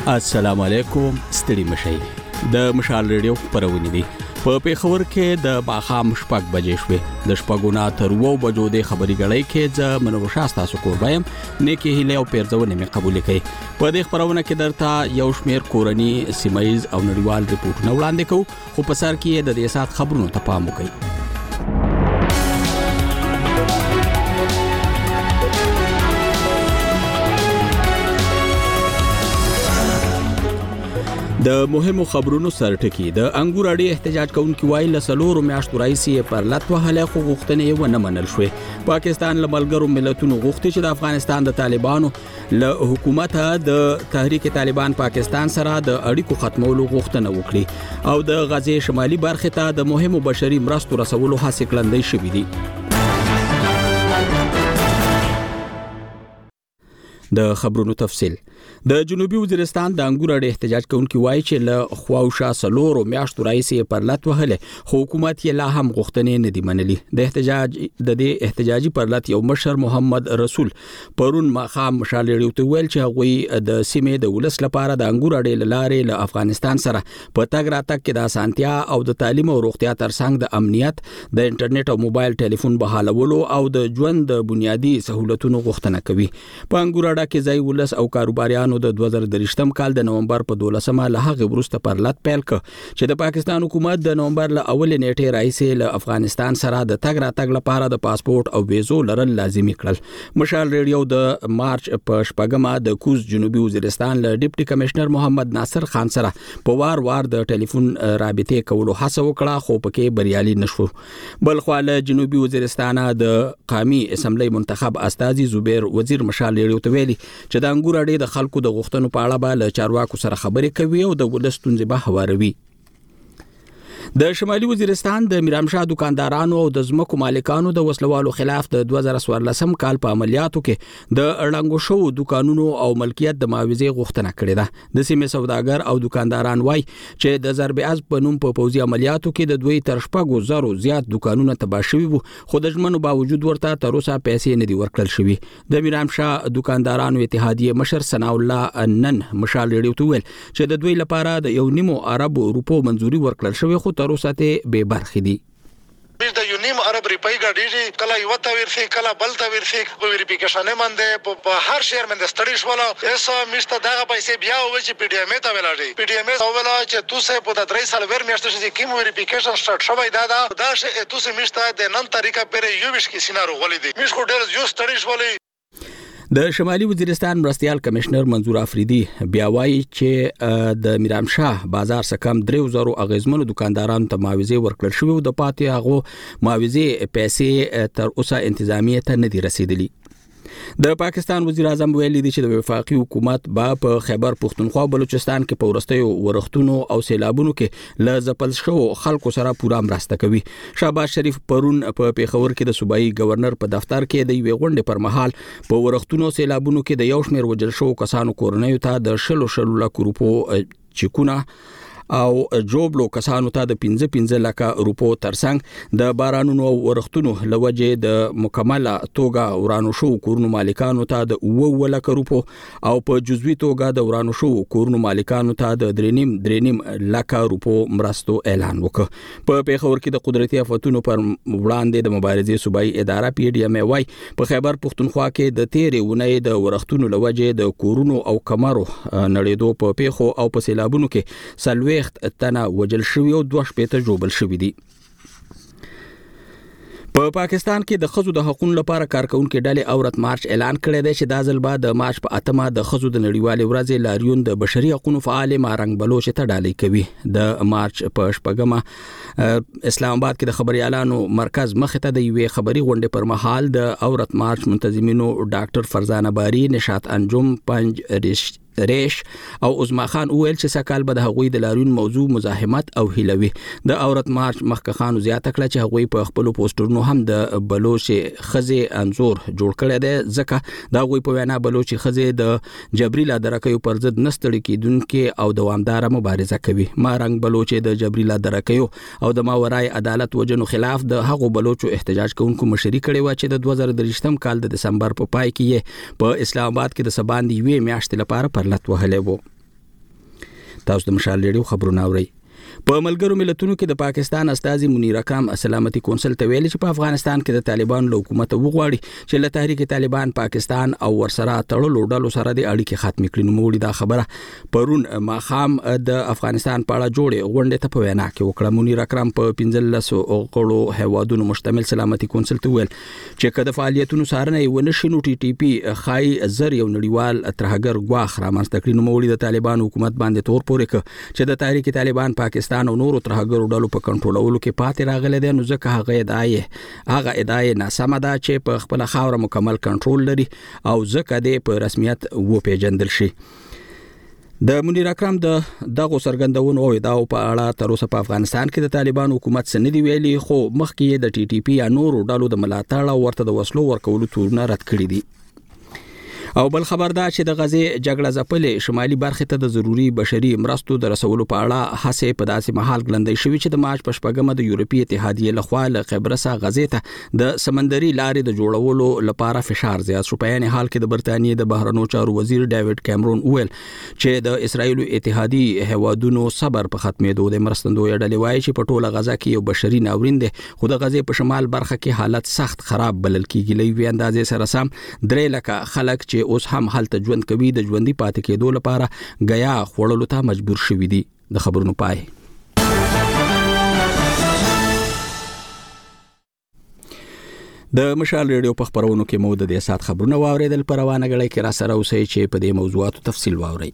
السلام علیکم ستړي مشي د مشال ریډیو خبرونه دي په پیښور کې د باخام شپږ بجې شوې د شپږونه تر 2 بجو د خبري غړې کې ځ منو شاستا سکور وایم نیکی هله او پیرځونه مې قبول کړي په دې خبرونه کې درته یو شمیر کورنی سیمایز او نړیوال ریپورتونه وړاندې کوو خو په سر کې د دې سات خبرونو ته پام وکړئ. د مهمو خبرونو سرټکی د انګور اړې احتجاج کوونکي وایي لسلورو میاشتو راځي پر لټ وهله خو غوښتنې ونه منل شوې. پاکستان لملګرو ملتونو غوښتي چې د افغانستان د طالبانو له حکومت د تحریک طالبان پاکستان سره د اړیکو ختمولو غوښتنه وکړي او د غزې شمالي برخه ته د مهمو بشري مرستو رسولو هڅې کړندې شوې دي. د خبرونو تفصیل د جنوبي وزیرستان د انګور اړې احتجاج کوونکي وایي چې له خواوشا سلورو میاشتو راځي پر لټ وهله حکومت یې لا هم غوښتنې نه دی منلي. د احتجاجي پر لټ یو مشر محمد رسول پرون مخام مشال ریډیو ته ویل چې هغه د سیمې د ولس لپاره د انګور اړې لارې له افغانستان سره په تګ راتګ کې د اسانتیا او د تعلیم او روغتیا ترڅنګ د امنیت د انټرنیټ او موبایل ټلیفون بحالولو او د ژوند د بنیادی سہولتونو غوښتنه کوي. په انګور اړه کې ځای ولس او کاروباریان د 2023م کال د نومبر په 12مه له هغه وروسته پر لټ پیل ک چې د پاکستان حکومت د نومبر له اولې نیټې راځي له افغانستان سره د تګ راتګ لپاره د پاسپورت او ویزو لرل لازمي کړل. مشال ریډیو د مارچ په شپږمه د کوز جنوبي وزیرستان له ډیپټي کمشنر محمد ناصر خان سره په وار د ټلیفون رابطې کولو هڅه وکړه خو پکې بریالي نشو. بل خو له جنوبي وزیرستان د قومي اسمبلی منتخب استاذي زبیر وزیر مشال ریډیو ته ویلي چې د انګور اړې د خلکو د غوښتنو په اړه به له چارواکو سره خبرې کوي او د ولستونځ به هواروي. د شمالي وزیرستان د میرامشاه دکاندارانو او د زمکو مالکانو د وسلوالو خلاف د 2014 کال په عملیاتو کې د اړنګو شو دکانونو او ملکیت د معاوضې غوښتنه کړې ده. د سیمې سوداګر او دکانداران وایي چې د ضرب از په نوم په پوځي عملیاتو کې د دوی تر 4,000 زیات دکانونه تباه شوي وو خو د ژمنو باوجود ورته تر اوسه پیسې نه دي ورکړل شوي. د میرامشاه دکاندارانو اتحادیه مشر ثنا الله نن مشال ریډیو ته ویل چې د دوی لپاره د 1.5 ارب روپو منزوري ورکړل شوی خو تر اوسه ته به برخې دي. د یونیم عرب ریپای ګاډي کله یو تا ورسي کله بل تا ورسي په ویریفیکیشن باندې په هر شهر باندې ستړي شول ایسا مشته دغه پیسې بیا و چې پی ډی ام ته ولاړي پی ډی ام ولا چې تو سه په د 3 سال ور میاشتې چې کوم ویریفیکیشن سٹارټ شوی دا شه تو سه مشته د نن طریقه پر یو وش کې سينارو ولې دي مش کو ډېر یو ستړي شولې. د شمالي وزیرستان مرستيال کمشنر منظور افریدي بیا وایي چې د میرامشاه بازار سکم 3000 اغیزمنو دکاندارانو ته معاوضه ورکړل شوی او د پاتې هغه معاوضه پیسې تر اوسه انتظامیه ته نه دي رسیدلي. د پاکستان وزیر اعظم ویلي دی چې د وفاقي حکومت په خیبر پختونخوا بلوچستان کې په ورستیو ورښتونو او سیلابونو کې ل ځپل شو خلکو سره پوره مرسته کوي. شهباز شریف پرون په پیښور کې د صوبایي گورنر په دفتر کې د یوې غونډې پر مهال په ورښتونو سیلابونو کې د یو شمېر وجل شو کسانو کورنیو ته د 100 لک روپو چیکونه او جوبلو کسانو ته د 15 لک روپو ترڅنګ د بارانونو او ورښتونو لوجه د مکمله توګه ورانو شو کورونو مالکانو ته د 2 لک روپو او په جزوي توګه د ورانو شو کورونو مالکانو ته د 3.5 لک روپو مرستو اعلان وکړ. په پیښور کې د قدرتي آفتونو پر وړاندې د مبارزې صوبایي اداره پی ډی ام وايي په خیبر پختونخوا کې د 13 ونې د ورښتونو لوجه د کورونو او کمرو نړیدو په پیښو او په سیلابونو کې سلوي تنه وجل شوی او 2 شپېته جوبل شوی دي. په پاکستان کې د خزو د حقوقو لپاره کارکونکو ډلې اورت مارچ اعلان کړی دی چې د ځل بعد د مارچ په 8مه د خزو د نړیوالې ورځې لاریون د بشري حقوقو فعال مارنګ بلوچ ته ډالۍ کوي. د مارچ په شپږمه اسلام آباد کې د خبريالانو مرکز مخ ته د یوې خبري غونډې پر مهال د اورت مارچ منتظمینو ډاکټر فرزانه باری نشاط انجم پنج ریش او عثمان خان ویل چې سکهال به د هغوی د لاریون موضوع مزاحمت او هیلوي. د اورت مارچ مخکخانو زیاته کړه چې هغوی په خپل پوسټرونو هم د بلوچ خزه انزور جوړ کړی دی ځکه دا هغوی په وینا بلوچ خزه د جبري لادرکیو پر ضد نستړي کیدونکو او دوامدار مبارزه کوي. مارنګ بلوچ د جبري لادرکیو او د ماورای عدالت وجنو خلاف د هغو بلوچو احتجاج کوونکو مشري کړي و چې د 2023م کال د دسمبر په پای کې په اسلام آباد کې د سباندې یوې میاشتې لپاره پر لټ وهلې وو. تاسو د مشال ریډیو خبرونه اورئ. په ملګرو ملتونو کې د پاکستان استازي منیر اکرم سلامتی کونسل ته ویلي چې په افغانستان کې د طالبانو له حکومت وغواړي چې له تحریک طالبان پاکستان او ورسره تړلو ډلو سره د اړیکې ختم کړي. نو موږ دا خبره پرون ماخام د افغانستان په اړه جوړې غونډې ته په وینا کې وکړه. منیر اکرم په 15 غړو هیوادونو مشتمل سلامتی کونسل ته ویل چې کله فعالیتونو سارنه ونه شنو ټي ټي پی خای زر یو نړیوال ترهګر غواخ رامنځته کړي. نو موږ د طالبان حکومت باندې تور پورې ک چې د تحریک طالبان پاکستان او نورو ترهګرو ډلو په کنټرولولو کې پاتې راغلي دي. نو ځکه هغه ادعای ناسمه ده چې په خپل خاور مکمل کنټرول لري او ځکه د په رسمیت و پیژندل شي. د منیر اکرم د دغه سرګندونو او ادعاو په اړه تر اوسه په افغانستان کې د طالبان حکومت سند دی ویلي، خو مخکې د ټي ټي پی یا نورو ډلو د ملاتړ او ورته د وسلو ورکولو تورونه رد کړی دي. او بل خبر ده چې د غزې جګړه ځپلې شمالي برخه ته د ضروري بشري مرستو د رسولو په اړه هڅې په داسې محل ګلندې شوې چې د مارچ په شپږمه د یورپی اتحادیې لخوا له قبرص غزې ته د سمندري لارې د جوړولو لپاره فشار زیات شو. په یعنی حال کې د برتانیې د بهرنیو چارو وزیر ډیوډ کیمرون ویل چې د اسرایل اتحادی هوادونو صبر په ختمېدو د مرستندوی ډلې وایي چې په ټوله غزا کې یو بشري ناورین دی، خو د غزې په شمال برخه کې حالت سخت خراب بلل کېږي. لوی اندازې سره سم 3 لکه خلک چې اوس هم حالت ژوند کوي د ژوندۍ پاتې کېدو لپاره غیا خوړلو ته مجبور شوي دي. د خبرونو پای. د مشال ریډیو په خبرونو کې مو د دې سات خبرونه واوریدل. په روانه غړي کې را سره اوسئ چې په دې موضوعاتو تفصیل واورئ.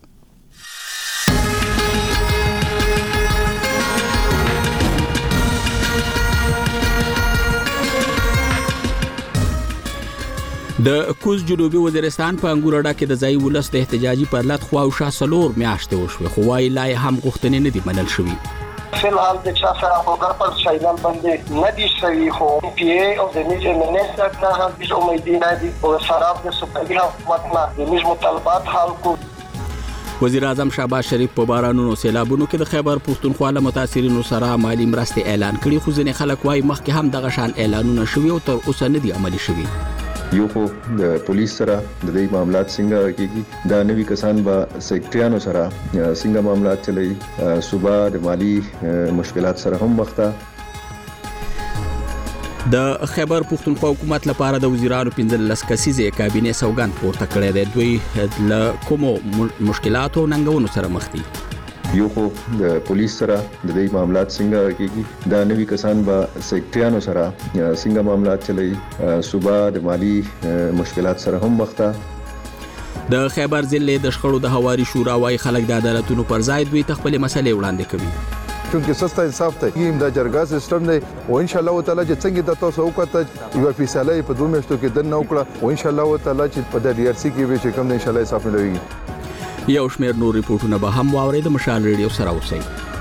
د کوز جنوبي وزیرستان په انګوراډا کې د ځای ولس د احتجاجي پرلط خواوشا سلور میاشتې وشوه، خو وايي لا هم غوښتنې نه دي منل شوې. فلحال د چا سره په پر شایدان باندې نه دي شوي، خو پی ای او د نیز منیسټر ته هم هیڅ امیدي نه دي او سراب د سپېږی حکومت نه د نیز مطالبات حل کو. وزیر اعظم شهباز شریف په بارانونو سیلابونو کې د خیبر پښتونخوا له متاثرینو سره مالی مرستې اعلان کړي، خو ځینې خلک وايي مخکې هم دغه شان اعلانونه شوي او تر اوسه نه دي عملي شوي. یو خو د پولیس سره د دې معاملات څنګه کېږي، دا نوي کسان به سیکټریانو سره څنګه معاملات چلوي، صوبه د مالی مشکلات سره هم مخ ده. د خیبر پښتونخوا حکومت لپاره د وزیرانو 15 کسیزه کابینه سوګند پورته کړی دی. دوی له کومو مشکلاتو ننګونو سره مخ دي. یو خو د پولیس سره د دې معاملات څنګه کېږي، دا نوي کسان به سیکټریانو سره څنګه معاملات چلوي، صوبه د مالی مشکلات سره هم مخ ده. د خیبر ضلع د شخړو د هواري شورا وايي خلک د عدالتونو پر ځای دوی خپل مسلې وړاندې کوي. چونکه سستا انصاف ته یم د جرګه سیستم دی او ان شاء الله تعالی چې څنګه د تاسو وکړه یو فیصله په 2 میاشتو کې د نو کړه او ان شاء الله تعالی چې په د ډي ار سي کې به چې کوم ان شاء الله انصاف ملوي. یو شمېر نور ریپورتونه به هم واورئ. د مشال ریډیو سره اوسئ.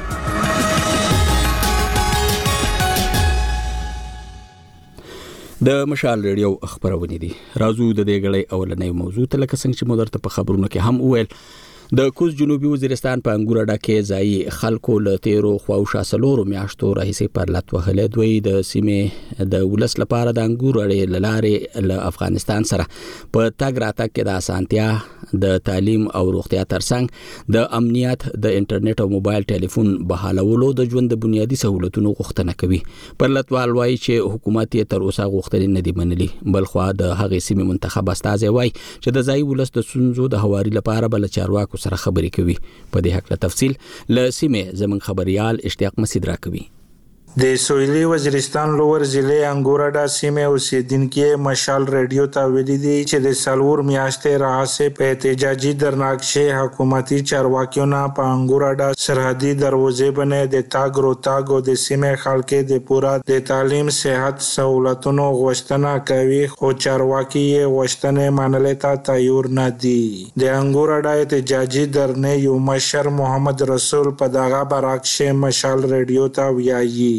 د مشال ریډیو خبرونه دي. راځو د دې غړې اولنې موضوع ته لکه څنګه چې مو درته په خبرونو کې هم وویل. د کوز جنوبي وزیرستان په انګوراډا کې ځای خلکو له تیرو خواوشا سلورو میاشتو راهیسې پرلط وهلې. دوی د سیمې د ولس لپاره د انګوراډې لارې له افغانستان سره په تګ راتګ کې د اسانتیا، د تعلیم او روغتیا ترڅنګ د امنیت، د انټرنیټ او موبایل ټلیفون بحالولو د ژوند د بنیادی سہولتونو غوښتنه کوي. پرلطوال وایي چې حکومت یې تر اوسه غوښتنې نه دي منلي. بلخوا د هغې سیمې منتخب استازی وایي چې د ځای ولس د ستونزو د هواري لپاره بل چارواکو سره خبرې کوي. په دې حق له تفصیل له سیمې زمون خبريال اشتیاق مسعود راکوي. د سویلي وزیرستان لوور ضلع انګوراډا سیمه اوسیدونکو مشال ریډیو ته ویلي دي چې د سالور میاشتې راهیسې په احتجاجي درناکشه حکومتي چارواکیو نه په انګوراډا سرحدي دروازې باندې د تاګ روتاګ او د سیمه خلکو د پورا د تعلیم، صحت سہولتونو غوښتنه کوي، خو چارواکي یې غوښتنې منلې ته تیار نه دي. د انګوراډا احتجاجي درنې یو مشر محمد رسول په دغه برعکس مشال ریډیو ته ویایي.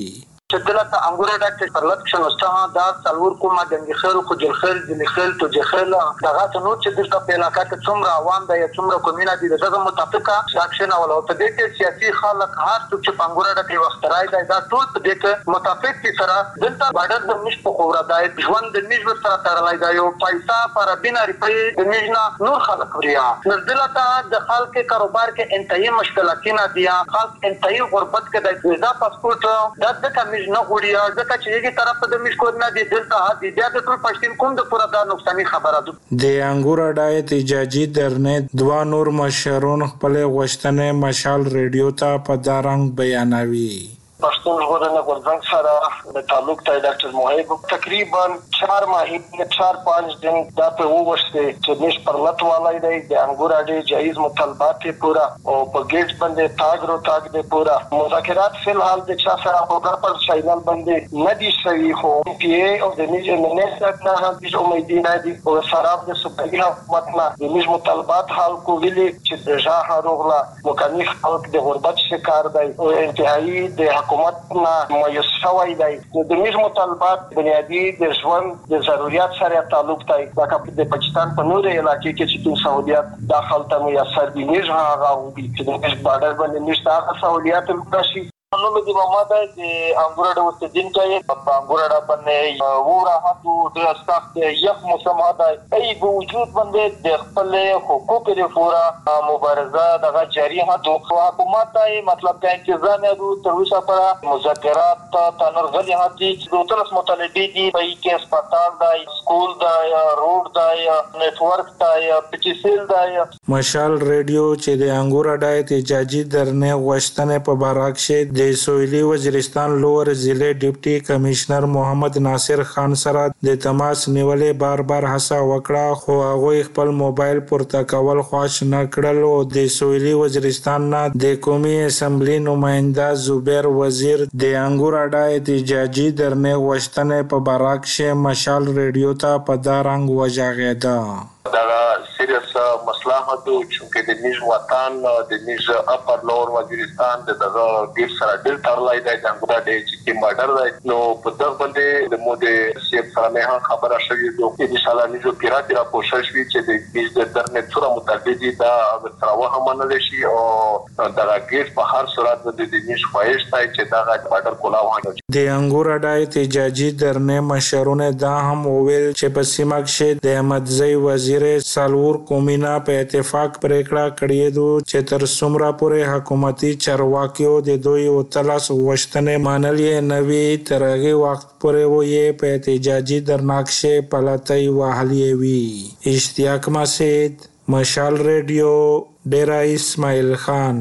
شدلت انګور ډاکټر پرلط شنوسته دا څلور کومه د خل خو جل خل د خل تو جخل دغه نو چې د په علاقې کې څومره عوام د څومره کومینه دي دغه متفقه اکشن او په دې کې سیاسي خلک هر څوک چې انګور ډاکټر وخت راځي دا ټول په دې کې متفق دي سره دلته بارډر د مش په خبره دای ژوند د مش سره تړلای دی یو پیسې پر بنا ریپي د مجنا نور خلک وریا نزدلته د خلک کاروبار کې انتهایی مشکلاتونه دي خلک انتهایی غربت کې د ویزا پاسپورت د کمیش نه غوړیا ځکه چې یوه طرف ته د مش کو نه دي دلته د بیا د ټول پښتون کوم د پورا د نقصان خبره ده د انګور اډای احتجاجي درنه دوا نور مشرون خپل غوښتنه مشال ریډیو ته په دارنګ بیانوي پښتون ژغورنې غورځنګ سره د تعلق ته ډاکټر محب تقریبا 4 ماهی 4-5 دن دا په وښته چې نش پرلط والای دی د انګور اډې جایز مطالبات پورا او په ګیټ باندې تاګ دی پورا مذاکرات فل حال د چا سره په پر شایلال باندې ندي شوی خو پی ای او د نیجه منسټ نه هم هیڅ امیدونه دي او سراب د سپېږی حکومت نه د نیج مطالبات حل کو ویلي چې د ژغه روغلا مکانیک خلک د غربت شکار دی او انتهایی د حکومت نه مایوس شوی دی د نیج مطالبات بنیادی د ژوند د ضرورت سره تعلق دی لکه د پاکستان په نور علاقې کې چې کوم سہولیات داخل ته میسر دي نیج هغه او چې د بارډر باندې نشته هغه سہولیات راشي نو د محمد د انګور د وستدین کې په انګور د باندې وره هاتو د سخت یخ موسم هدا ای وجود باندې د خپل حقوق لپاره مبارزه دغه جاری هاتو حکومت ته مطلب د انتظام یادو تر اوسه پر مذاکرات تنور غلي هاتي د ترس مطالبه دي په کې هسپتال دی سکول دی روډ دی نتورک دی پچیسل دی مشال ریډیو چې د انګور د احتجاجي درنه غوښتنه په باراکشه د سویلي وزیرستان لوور ضلع ډیپټي کمشنر محمد ناصر خان سره د تماس نیولې بار هڅه وکړه خو هغه خپل موبایل پورته کول خوښ نه کړل او د سویلي وزیرستان نه د قومي اسمبلی نماینده زبیر وزیر د انګور اډای احتجاجي درنه غوښتنه په باراکشه مشال ریډیو ته په دارنګ وژغېده دا سیریس مسله هدو چې د نیج وطن د نیج اپر لور وزیرستان دغه ډیر سره ډیر تړلای دی څنګه د چې ماډر دی نو په دغه باندې د مو د سیب سره نه خبره شوې دوه ان شاء الله نیجو پیرا کوشش وی چې د بیس د درنه څوره متعدد دا تر واه منل شي او دغه ګیټ په هر صورت د نیج خواهش دی چې دغه ماډر کولاو د انګور اډای احتجاجي درنه مشرونه دا هم وویل چې په سیمه کې د احمدزی وزیر سالور کومینا په اتفاق پریکړه کړې دو چې تر څومره پورې حکومتي چارواکیو د دوی او تلاس وشتنه مانلې نوي ترغه وخت پورې وې په احتجاجي درناکشه پلاتای وهلې وی اشتیاق مسید مشال ریډیو ډیرا اسماعیل خان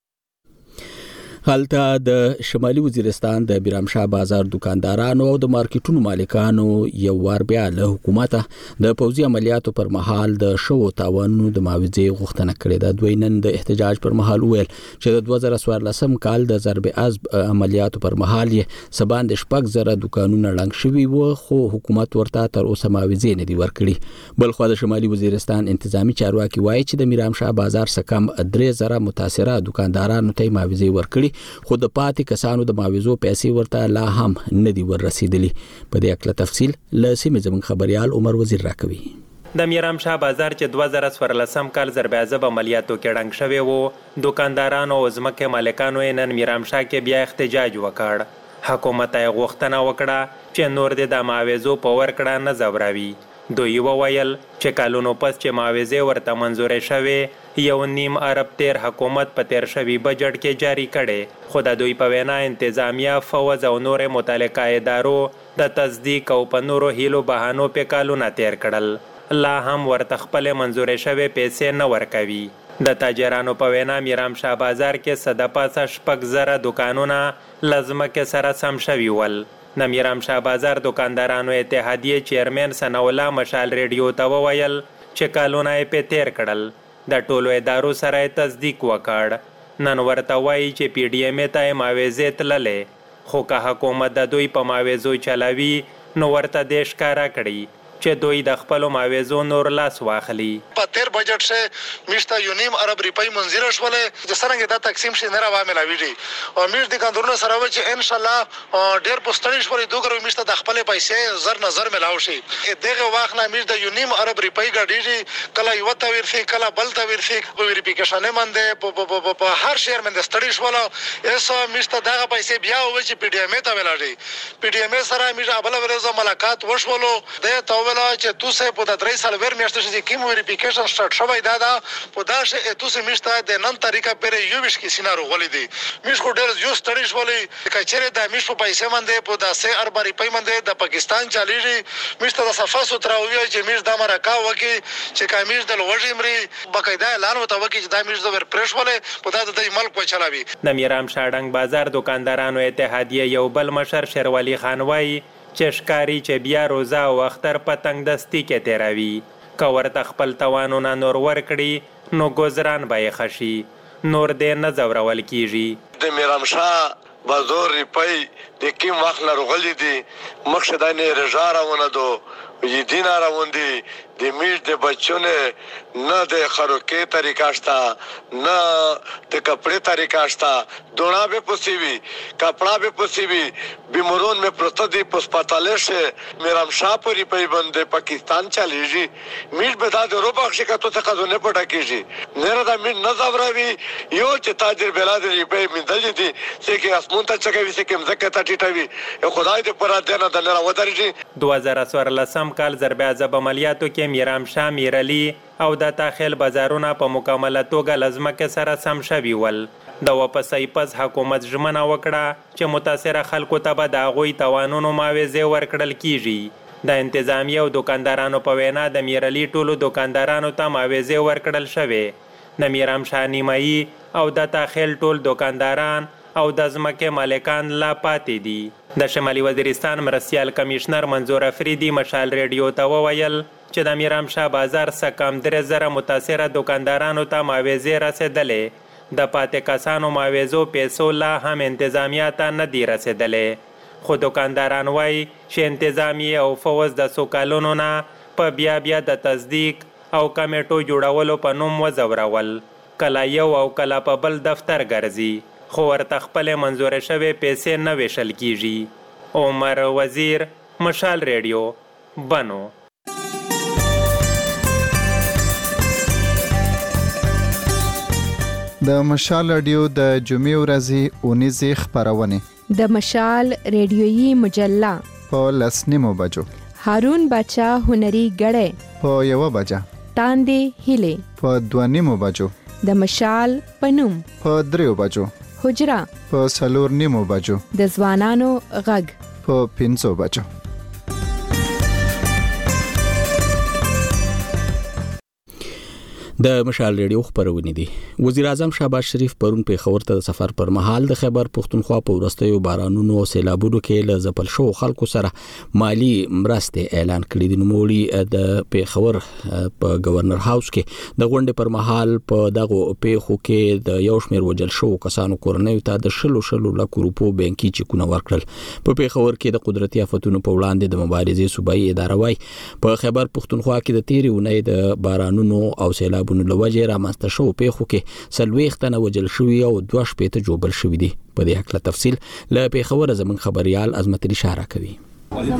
هلته د شمالي وزیرستان د بیرامشاه بازار دکاندارانو او د مارکیټونو مالکانو یو وار بیا له حکومت د پوځي عملیاتو پر مهال د شو تاوانونو د معاوضې غوښتنه کړې ده. دوی نن د احتجاج پر مهال ویل چې د 2014 کال د ضرب عضب عملیاتو پر مهال یې سباند شپږ زره دکانونه ړنګ شوي وو خو حکومت ورته تر اوسه معاوضې نه دی ورکړي. بل خو د شمالي وزیرستان انتظامی چارواکي وایي چې د بیرامشاه بازار څخه کم 3000 متاثره دکاندارانو ته معاوضې ورکړي خو د پاتې کسانو د معاوضو پیسې ورته لا هم نه دي ورسېدلي. په دې اړه تفصیل له سیمې زموږ خبريال عمر وزیر راکوي. د میرامشاه بازار چې 2014 کال ضرب عضب عملیاتو کې ړنګ شوی وو دکاندارانو او ځمکې مالکانو نن میرامشاه کې بیا احتجاج وکړ. حکومت یې غوښتنه وکړه چې نور د معاوضو په ورکړه نه زوراوي. دوی وویل چې کالونو پس چې معاوضې ورته منظورې شوې 1.5 ارب تیر حکومت په تیر شوي بجټ کې جاری کړي خو د دوی په وینا انتظامیه فوج او نور متعلقه ادارو د تصدیق او په نورو هیلو بهانو په کالونه تیر کړل لا هم ورته خپل منظورې شوې پیسې نه ورکوي. د تاجرانو په وینا میرامشاه بازار کې صد پاسه شپږ زره دکانونه لازمکه سره سم شوي ول. د میرامشاه بازار دکاندارانو اتحادیه چیرمن ثناءالله مشال ریډیو ته وویل چې کالونه یې په تیر کړل د ټولو ادارو سره تصدیق وکړ. نن ورته وایي چې پی ډی ایم ته معاوضې تللې خو که حکومت د دوی په معاوضو چلاوي نو ورته د ښکارا کړي چې دوی د خپل معاوضو نور لاس واخلي. په تیر بجټ سے میشته 1.5 ارب روپۍ منظور شولې چې څنګه دا تقسیم شي نه راوامه لاویږي او میش د کاندورونو سره و چې ان شاء الله ډېر پوسټړی شولې دوګرو میشته د خپل پیسې زر نظر ملاو شي. دغه واخ نه میش د 1.5 ارب روپۍ ګډیږي کله یو ته ورسي کله بل ته ورسي په ویریفیکیشن باندې په هر شهر باندې ستړی شول ایسا میشته دغه پیسې بیا و چې پی ډی ایم ته ولاړی پی ډی ایم سره میش ابل ورځ ملاقات وشولو د ته ویل چې توسه په 3 سال ور میاشتې چې کیم ویریفیکیشن سٹارټ شوی دا په داشه توسه میشته د نن طریقه پر یو ویش کې سينارو غولې دي میش کو ډېر یو ستړی شولې کچره د میش په پیسې باندې په 10 ارب روپۍ باندې د پاکستان چالیږي میشته د صفاسو تراوی چې میش د امریکا وکی چې کامیش د لوجیمري بقایدا اعلان وته وکی چې د میش د ور پرش ولې په د ملک په چلاوي. د میرام شاډنګ بازار دکاندارانو اتحادیه یو بل مشر شیروالي خان وایي چې ښکاري چې بیا روزه او اختر په تنګ دستي کې تیروي که ورته خپل توانونه نور ورکړي نو ګزران به یې ښه شي نور دې نه ځورول کیږي. د میرام شاه بازار روپۍ د کوم وخت نه راغلي دي مخکې دا نه رژا راونه دو یدین راون دي د میش د بچونه نه د خروکې طریقه شته نه د کپڑے طریقه شته دونا به پوسیوي کپڑا به پوسیوي بیمارون میں پروستدی پسپتاله شه میرام شاه پوری پی بند پاکستان چلیږي میش به دا د روبخ شکاتو څخه زونه پټه کیږي نه دا میش نه زبروي یو چې تاجر بلاد ریپي مندل دي چې اسمون ته چکوي چې کوم زکه ته ټیټوي خدای دې پر دې نه د نه ودرېږي. 2014 کال ضرب عذاب عملیاتو کې میرام شاه میرعلی او د تاخیل بازارونه په مکمله توګه لازمکه سره سم شوي ول. د واپسې پس حکومت ژمنه وکړه چې متاثره خلکو ته به د هغوی توانونو معاوضې ورکړل کیږي. د انتظامیه او دکاندارانو په وینا د میرعلی ټولو دکاندارانو ته معاوضې ورکړل شوې. د میرام شاه نیمایي او د تاخیل ټول دکانداران او د ځمکې مالکان لا پاتې دي. د شمالي وزیرستان مرستیال کمیشنر منظور افریدي مشال ریډیو ته وویل چې د میرام شاه بازار څخه کم 3000 متاثره دکاندارانو ته معاوضې رسېدلې. د پاتې کسانو معاوضو پیسو لا هم انتظامیه ته نه دي رسېدلې خو دکانداران وایي چې انتظامیه او فوز د څو کلونو نه په بیا د تصدیق او کمیټو جوړولو په نوم وځورول کله یو او کله په بل دفتر ګرځي خو ورته خپل منظور شوی پیسې نه ویشل کیږي. عمر وزیر مشال ریډیو بنو. د مشال رادیو د جمعې ورځې اونیزې خبرونه د مشال ریډیویي مجله په 10:30 بجو هارون بچا هنري غړې په 1 بجه تاندې هیله په 2:30 بجو د مشال پنوم په 3 بجو حجرا په 4:30 بجو د ځوانانو غږ په 5 بجو. د مشال ریډیو خبرونه دي. وزیر اعظم شهباز شریف پرون پیښور ته د سفر پر مهال د خیبر پختونخوا په ورستیو بارانونو او سیلابونو کې له ځپل شو خلکو سره مالی مرستې اعلان کړې دي. نوموړي د پیښور په گورنر هاوس کې د غونډې پر مهال په دغه پیښو کې د یو شمېر وجل شو کسانو کورنۍ ته د شلو لکو روپو بانکي چکونه ورکړل. په پیښور کې د قدرتي آفتونو په وړاندې د مبارزې صوبایي اداره وای په خیبر پختونخوا کې د تیرې اونۍ د بارانونو او سیلاب نو لوجه رامنځته شو پیښو کې سلويختنه وجل شوی او 2 شپې جوړبل شوی دي. په دې حق له تفصیل له پیښور زمون خبريال عظمت اشاره کوي. د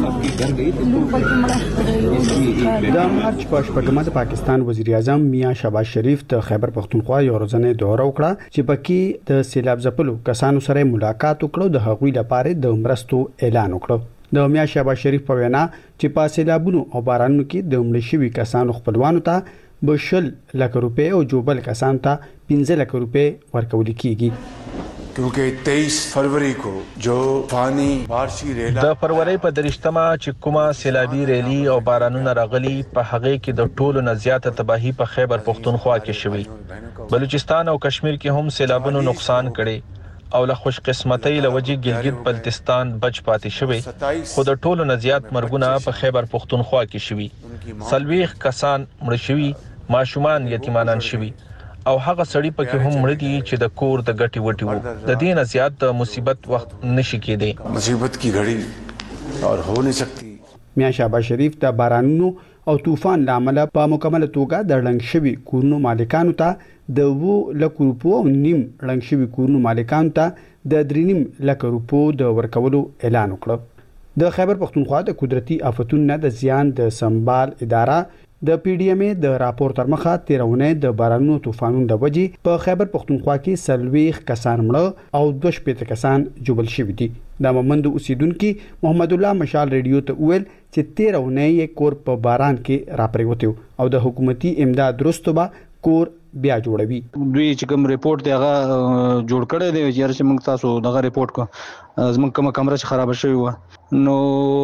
مارچ په شپږمه د پاکستان وزیر اعظم میاں شهباز شریف د خیبر پختونخوا یو ورځنی دوره وکړه چې پکې د سیلاب ځپلو کسانو سره ملاقات وکړو د هغوی لپاره د مرستو اعلان وکړ. د میاں شهباز شریف په وینا چې په سیلابونو او بارانونو کې د مړ شوي کسانو خپلوانو ته 20 لک روپے او جوبل کسان ته 15 لک روپے ورکول کیږي. क्योंकि 23 फरवरी को जो पानी بارشي ریلا د فروری په درشتمه چې کومه سیلابي ریلی او بارانونه راغلي په هغه کې د ټولو نه زیاته تباہي په خیبر پختونخوا کې شوې. بلوچستان او کشمیر کې هم سیلابونو نقصان کړي او له خوش قسمتۍ لوجې ګلګت بلتستان بچ پاتې شوی خو د ټولو نه زیات مرګونه په خیبر پختونخوا کې شوي. سلويخ کسان مړ شوي ماشومان یتیمانان شوي او هغه سړی پکې هم مړ دي چې د کور د غټي وټي وو. د دې نه زیات مصیبت وخت نشي کېدی. مصیبت کی گھڑی اور ہو نہیں سکتی. میاں شهباز شریف د بارانونو او طوفان لامل په مکمل توګه د ړنګ شوي کورونو مالکانو ته د 2 لک روپو او نیم ړنګ شوي کورونو مالکانو ته د 3 لک روپو د ورکولو اعلان وکړ. د خیبر پختونخوا د قدرتي آفتونو د زیان د سنبال اداره د پی ډی ایم ای د راپور تر مخه 13 د بارانونو طوفانونو د وجې په خیبر پختونخوا کې 40 کسان مړه او 2 کسان جوړل شوي دي. د مومند اوسیدونکو محمد الله مشال ریډیو ته ویل چې 13 کور په باران کې راپریوتو او د حکومتي امداد وروسته به کور بیا جوړوي. دوی چې کوم ریپورت دی هغه جوړ کړی دی چې موږ تاسو دغه ریپورت کو زموږ کومه کمره چې خراب شوی و نو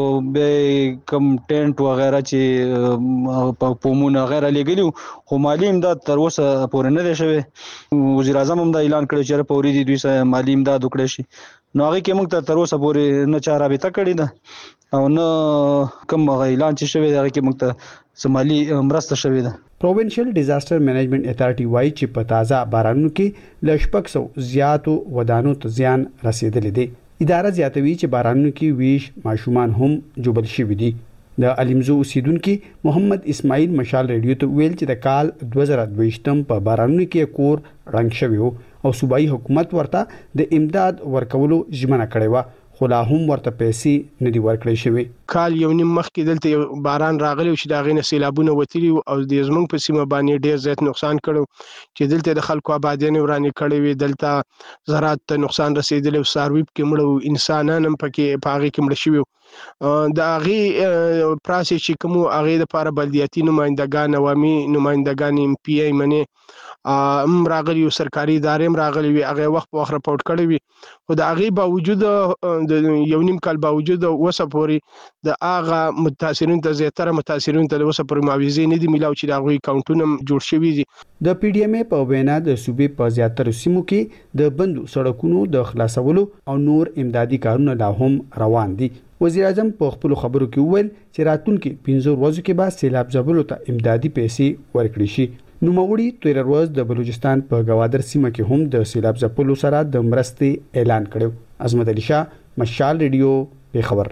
به کوم ټینټ وغیرہ چې پومونه وغیرہ لګلیو خو مالی امداد تر اوسه پورې نه دی شوی. وزیر اعظم هم دا اعلان کړی چې په ورې دوی سره مالی امداد وکړي شي نو هغه کې موږ تر اوسه پورې نه چا رابطه کړې ده او نه کوم اعلان چې شوی دی هغه کې موږ ته سمالي مرسته شوی ده. پروینشل ډیزاستر مینجمنت اتھارټي وایي چې په تازه بارانونو کې ل 600 زیاتو ودانو ته زیان رسیدلی دی. اداره زیاتوي چې بارانونو کې ویش ماشومان هم جوړل شوي دي. د الیمزو اوسیدونکو محمد اسماعیل مشال ریډیو ته ویل چې د کال 2022 په بارانونو کې کور رنګ شوی او صوبایي حکومت ورته د امداد ورکولو ژمنه کړې و خو لا هم ورته پیسې نه دی ورکړې شوی. کال یو نیم مخکې دلته باران راغلی چې دا غینه سیلابونه وتلی او د زمنګ په سیمه باندې ډیر زیات نقصان کړو چې دلته د خلکو آبادیانه ورانه کړې وي. دلته زراعت ته نقصان رسیدلی او ساروي کې مړو انسانان هم پکې پاغي کې مړ شوی. د هغه پروسس چې کوم هغه د لپاره بلدیاتي نمائندگان عوامي نمائندگان ام پی ای منه راغلی او سرکاري ادارې هم راغلی وي هغه وخت په وخت راپورټ کړی وي خو د هغه باوجود د یو نیم کال باوجود وسه پوري د هغه متاثرین ته زیاتره متاثرین ته وسه پوري معاوضه نه دي ملاو چې د هغه اکاونټونه جوړ شوي دي. د پی ډی ایم ای په وینا د صوبې په زیاتره سیمو کې د بندو سړکونو د خلاصولو او نور امدادي کارونه لا هم روان دي. وزیر اعظم په خپل خبرو کې وویل چې راتلونکي 15 ورځو کې به سیلاب ځپلو ته امدادي پیسې ورکړي شي. نوموړي 13 ورځ د بلوچستان په گوادر سیمه کې هم د سیلاب ځپلو سره د مرستې اعلان کړو. عظمت علي شاه مشال ریډیو پیښور.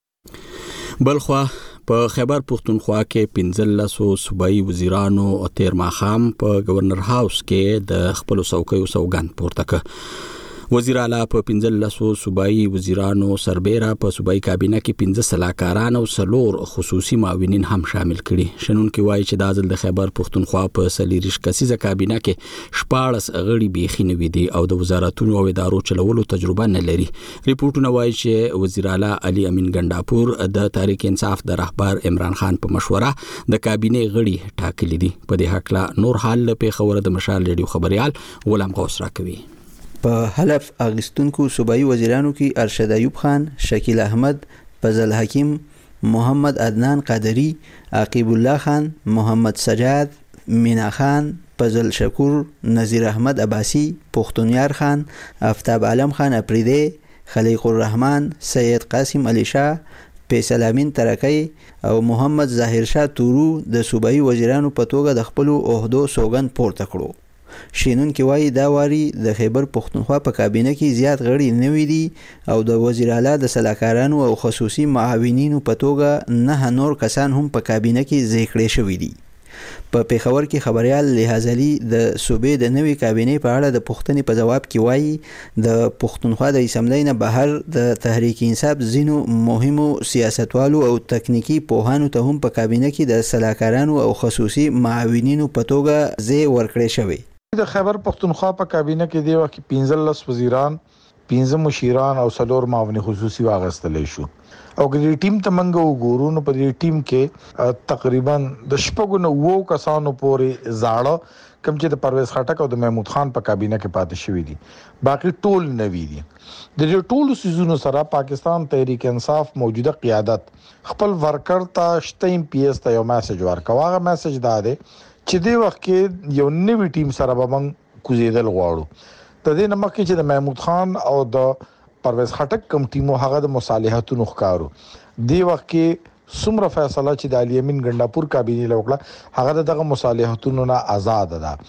بلخوا په خیبر پختونخوا کې 15 صوبایي وزیرانو او تیر ماخام په گورنر هاوس کې د خپل څوکیو سوګند پورته کړ. وزیر اعلی په 15 صوبایي وزیرانو سربېره په صوبایي کابینه کې 15 سلاکاران او 4 خصوصي معاونین هم شامل کړي. شنونکو وایي چې د ځل د خیبر پختونخوا په 40 کسیزه کابینه کې 14 غړي بيخي نه وي او د وزارتونو او ادارو چلولو تجربه نه لري. ریپورتونه وایي چې وزیر اعلی علي امین ګنداپور د تحریک انصاف د رهبر عمران خان په مشوره د کابینه غړي ټاکلي دي. په دې حق لا نور حال په خبره د مشال ریډیو خبريال غلام غوث راکوي. په حلف اغستونکو صوبایي وزیرانو کې ارشد ایوب خان، شکیل احمد، فضل حکیم، محمد عدنان قادری، عقیب الله خان، محمد سجاد، مینا خان، فضل شکور، نذیر احمد عباسی، پختونیار خان، آفتاب عالم خان اپریدی، خلیق الرحمن، سید قاسم علی شاه، فیصل امین ترکی او محمد ظاهر شاه تورو د صوبایي وزیرانو په توګه د خپل عہدو سوګند پورته کړو. شینون کې وایي دا واری د خیبر پختونخوا په کابینه کې زیات غړي نوي دي او د وزیر اعلی د سلاکارانو او خصوصي معاونینو په توګه 9 نور کسان هم په کابینه کې ذکر شوي دي. په پیښور کې خبريال لحاظ علي د صوبې د نوې کابینې په اړه د پوښتنې په جواب کې وایي د پختونخوا د اسمبلی نه بهر د تحریک انصاف زینو مهمو سیاستوالو او تکنیکی پوهانو ته هم په کابینه کې د سلاکارانو او خصوصي معاونینو په توګه ځای ورکړی شوی. د خیبر پختونخوا په کابینه کې دی وخت 15 وزیران، 15 مشیران او 4 معاون خصوصي واغستل شو او د ټیم ته منګو وګورو نو په دې ټیم کې تقریبا د شپږو وو کسانو پورې زاړه کوم چې د پرویز خټک او د محمود خان په کابینه کې پاتې شوی دي، باقي ټول نوی دي. د دې ټولو سيزونو سره پاکستان تحریک انصاف موجوده قیادت خپل ورکر ته شتیم پی اس ته یو میسج ورکړ. هغه میسج دا دی چې د وخت کې یو نوی ټیم سره به موږ کوزیدل غواړو. د دې نمک چې د محمود خان او د پرویز خټک کم ټیمو هغه د مصالحتونو ښکارو. دی وخت کې څومره فیصله چې د علي امین ګنداپور کابینه لوکړه هغه دغه مصالحتونو نه آزاد ده.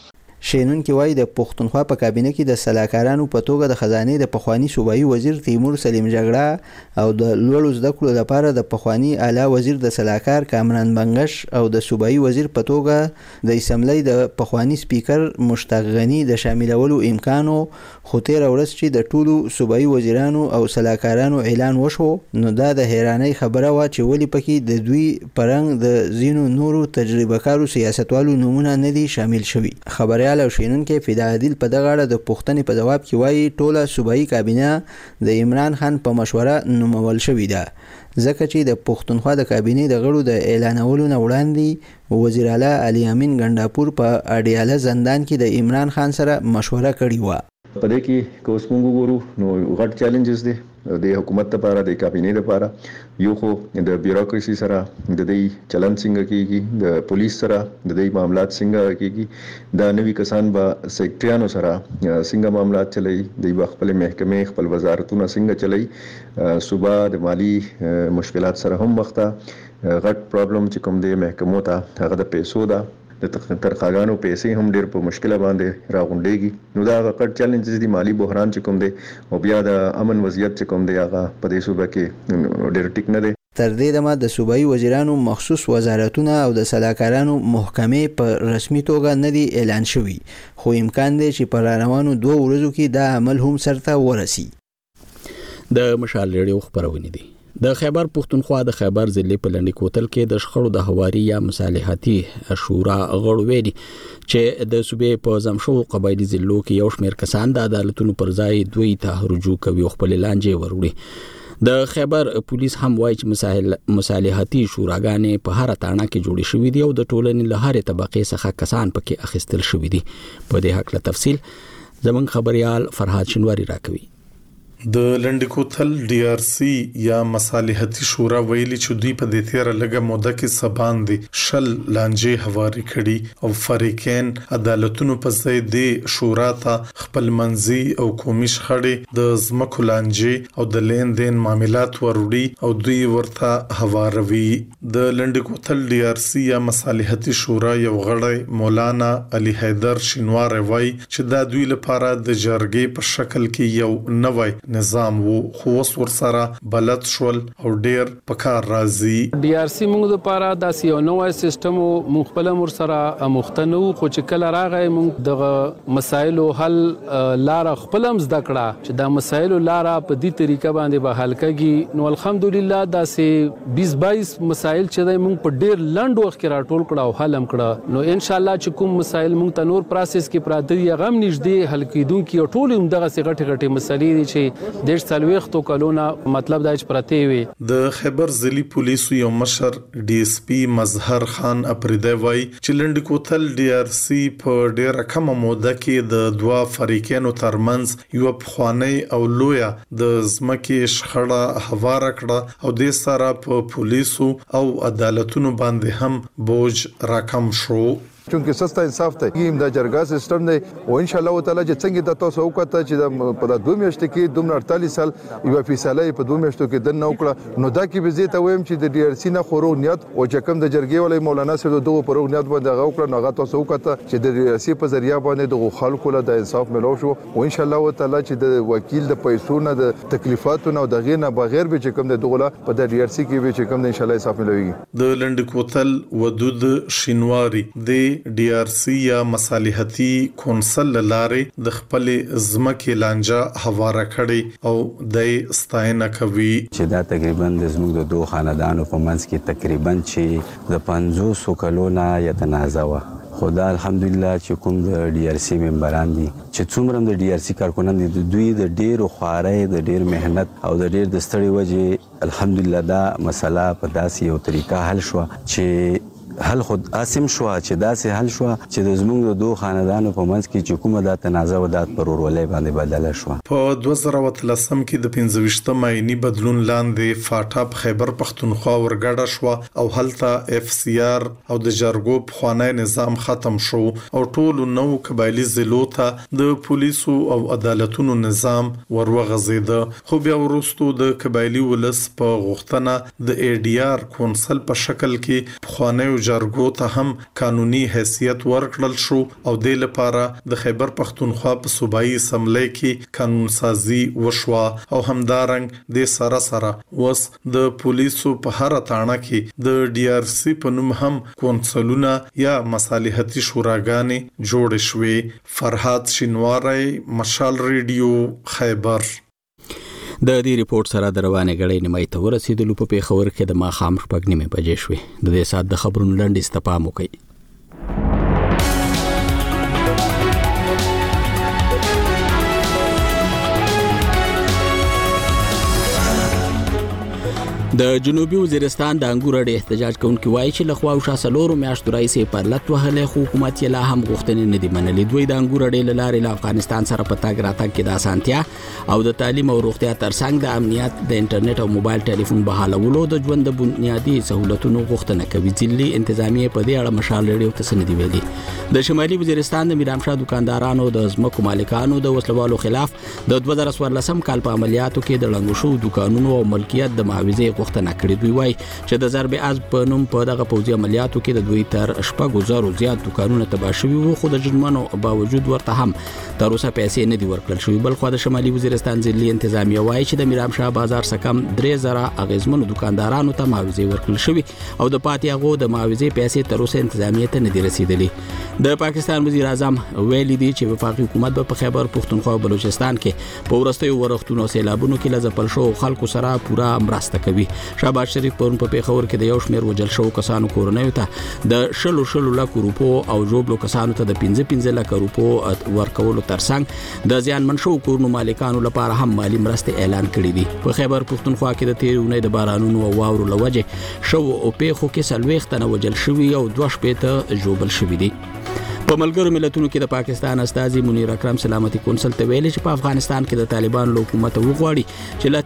شینون کې وایي د پښتونخوا په کابینه کې د سلاکارانو په توګه د خزانه د پخوانی صوبایي وزیر تیمور سلیم جګړه او د لوړو زده کړو لپاره د پخوانی اعلی وزیر د سلاکار کامران بنگش او د صوبایي وزیر په توګه د اسمبلی د پخوانی سپیکر مشتاق غنی د شاملولو امکانو خو تیر ورځ چې د ټولو صوبایي وزیرانو او سلاکارانو اعلان وشو نو دا د حیرانۍ خبره و چې ولی پکې د دوی پرنګ د زینو نورو تجربه کارو سیاستوالو نمونه نه دي شامل شوي. خبريال او شینونکو فدا عادل په دغه اړه د پښتنې په جواب کې وایي ټوله صوبایي کابینه د عمران خان په مشوره نومول شوې ده ځکه چې د پښتونخوا د کابینې د غړو د اعلانولو نه وړاندې وزیر اعلی علي امین ګنداپور په اډیاله زندان کې د عمران خان سره مشوره کړې و. په دې کې که اوس موږ وګورو نو غټ چیلنجز دي د حکومت لپاره د کابینې لپاره یو خو د بیوروکراسي سره د دې چلن څنګه کیږي د پولیس سره د دې معاملات څنګه کیږي د نوي کسان به سیکټریانو سره څنګه معاملات چلای د خپل محکمې خپل وزارتونو څنګه چلای صوبه د مالی مشکلات سره هم وخته غټ پرابلم چې کوم د محکمو ته هغه د پیسو ده د ترخاګانو پیسې هم ډېر په مشکله باندې راغونډيږي نو دا غټ چیلنجز دي مالی بحران چې کوم دی او بیا د امن وضعیت چې کوم دی هغه په دې صوبه کې ډېر ټیک نه دی. تر دې دمه د صوبایي وزیرانو مخصوص وزارتونه او د سلاکارانو محکمې په رسمي توګه نه دي اعلان شوي خو امکان دی چې په روانو 2 ورځو کې دا عمل هم سرته ورسي. د مشال ریډیو خبرونه دي. د خیبر پښتونخوا د خیبر ضلع په لنډی کوتل کې د شخړو د حواري یا مصالحتي شورا غړو ویلي چې د صوبې په زمشو قبایلی ضلعو کې یو شمېر کسان د عدالتونو پر ځای دوی ته رجوع کوي او خپل لانجې وروړي. د خیبر پولیس هم وایي چې مصالحتي شوراګانې په هر تاڼه کې جوړې شوې دي او د ټولنې له هرې طبقې څخه کسان پکې اخیستل شوي دي. په دې حق له تفصیل زموږ خبريال فرهاد شنواری راکوي. د لنډکوتل ډي ار سي یا مصالحتي شورا ویلي چې دوی په دې تیر لګه موده کې سبان دي شل لانجې حواري کړي او فریقین عدالتونو په ځای د شورا ته خپل منځي او قومي شخړې د زمکو لانجې او د لین دین معاملات وروړي او دوی ورته حواروي. د لنډکوتل ډي ار سي یا مصالحتي شورا یو غړی مولانا علي حیدر شینوار وایي چې دا دوی لپاره د جرګې په شکل کې یو نوې نظام وو خو ور سره بلد شول او ډیر پکار راځي. ډي ار سي موږ لپاره د یو نوې سیستم موږ خپل مر سره مختنو خو چې کله راغی موږ د مسایلو حل لار خپلم زده کړه چې دا مسایلو لار په دې طریقه باندې به حل کړي نو الحمدلله دا سه 20-22 مسایل چې موږ په ډیر لند وخت کې راټول کړه او حل هم کړه نو ان شاء الله چې کوم مسایل موږ ته نور پروسس کې پراته دي غم نږدې حل کیدونکو ټول هم دغه غټ غټ مسلې دي چې دیش سالويختو کلونه مطلب دا چې پرته وي. د خیبر ضلعي پولیسو یو مشر ډي اس پی مظهر خان اپریدی وای چې لنډکوتل ډي ار سي په ډیره کم موده کې د دوا فریقینو ترمنځ یو پخوانی او لویا د زمکه شخړه هوار کړه او د سره په پولیسو او عدالتونو باندې هم بوج راکم شو. چونکه سستا انصاف ته یم د جرګه سیستم دی او ان شاء الله تعالی چې څنګه د تاسو وکړه چې په 2 میاشتو کې 248 سال یو فیصله په 2 میاشتو کې د نو کړه نو دا کې به زه ته وایم چې د ډي ار سي نه خورو نیت او چې کوم د جرګې ولې مولانا سره دغه پرو نیت باندې غوکړه نو غا تاسو وکړه چې د ډي ار سي په ذریعہ باندې د خلکو له د انصاف ملو شو او ان شاء الله تعالی چې د وکیل د پیسو نه د تکلیفاتو نه د غیر نه بغیر به چې کوم د دغه په د ډي ار سي کې به چې کوم ان شاء الله انصاف ملويږي. د لنډکوتل ودود شینواری د ډي ار سی یا مصالحتي کونسل لارې د خپل زمکه لانجه حواله کړي او د ستاینه کوي چې دا تقریبا د زموږ د دوه خاندانو په منځ کې تقریبا چې د 500 کلونه یتنازع و خدا الحمدلله چې کوم د ډي ار سي ممبران دي چې څومره د ډي ار سي کارکونان دي دوی د ډیرو خوارۍ د ډیر مهنت او د ډیر د ستړي وجه الحمدلله دا مسله په داسې یو طریقه حل شو چې حل خود اسیم شو چې داسې حل شو چې د زموږ د دوه خاندانو په منځ کې چې کومه د تنازع و د پرورولې باندې بدله شو. په 2013 کې د 25 ماینی بدلون لاندې فاټا خیبر پختونخوا ورګډه شو او هلته اف سی آر او د جرګو خوانی نظام ختم شو او ټول نو قبایلی ضلعو ته د پولیسو او عدالتونو نظام وروغزید خو بیا ورستو د قبایلی ولس په غوښتنه د ای ډی آر کونسل په شکل کې خوانی جرګو ته هم قانوني حیثیت ورکړل شو او د لپاره د خیبر پختونخوا په صوبایي اسمبلی کې قانون سازي وشوه او همدارنګ د سره وس د پولیسو په هر تاڼه کې د DRC په نوم هم کونسلونه یا مصالحتي شوراګانې جوړ شوې. فرهاد شینواری، مشال ریډیو، خیبر. د دې ریپورت سره د روانې غړې نیمه ته ورسېدلو په پیښور کې د ماښام 6:30 بجې شوې. د دې سات د خبرونو لنډیز ته پام وکړئ. د جنوبي وزیرستان د انګور اړې احتجاج کوونکي وایي چې له خوا او شا سلورو میاشتو راځي په لټ وهلې خو حکومت یې لا هم غوښتنې نه دي منلې. دوی د انګور اړې له لارې له افغانستان سره په تاګ راتګ کې د اسانتیا او د تعلیم او روغتیا ترڅنګ د امنیت، د انټرنیټ او موبایل ټلیفون بحالولو د ژوند د بنیادي سہولتونو غوښتنه کوي. ځلې انتظامیه په دې اړه مشال ریډیو ته سندې ویلي. د شمالي وزیرستان د میرامشاه دکاندارانو د ځمکو مالکانو د وسلوالو خلاف د 2014 کال په عملیاتو کې د لنګو شو دکانونو او ملکیت د معاوضې غوښتنه کړې. دوی وایي چې د ضرب از په نوم په دغه پوځي عملیاتو کې د دوی تر 6,000 زیات دکانونه تباه شوي وو، خو د جرمانو باوجود ورته هم تر اوسه پیسې نه دي ورکړل شوي. بل خو د شمالي وزیرستان ځلې انتظامیه وایي چې د میرامشاه بازار سکم 3,000 اغیزمنو دکاندارانو ته معاوضې ورکړل شوي او د پاتې هغو د معاوضې پیسې تر اوسه انتظامیه ته نه دي رسیدلې. د پاکستان وزیر اعظم ویلي دی چې وفاقي حکومت په خیبر پختونخوا او بلوچستان کې په ورستیو ورښتونو سیلابونو کې لزپل شو خلکو سره پوره مرسته کوي. شهباز شریف پرون په پیښور کې د یو شمېر وجل شو کسانو کورنیو ته د 100 لک روپو او جوړلو کسانو ته د 15 لک روپو ورکولو ترڅنګ د زیانمن شو کورونو مالکانو لپاره هم مالی مرستې اعلان کړې دي. په خیبر پختونخوا کې د تیر اونۍ د بارانونو او واورو لوجه شو او پیښو کې 40 تنه وجل شوي او 2 شپېته جوړل شوي دي. په ملګرو ملتونو کې د پاکستان استازي منیر اکرم سلامتی کونسل ته ویلي چې په افغانستان کې د طالبانو حکومت وغواړي چې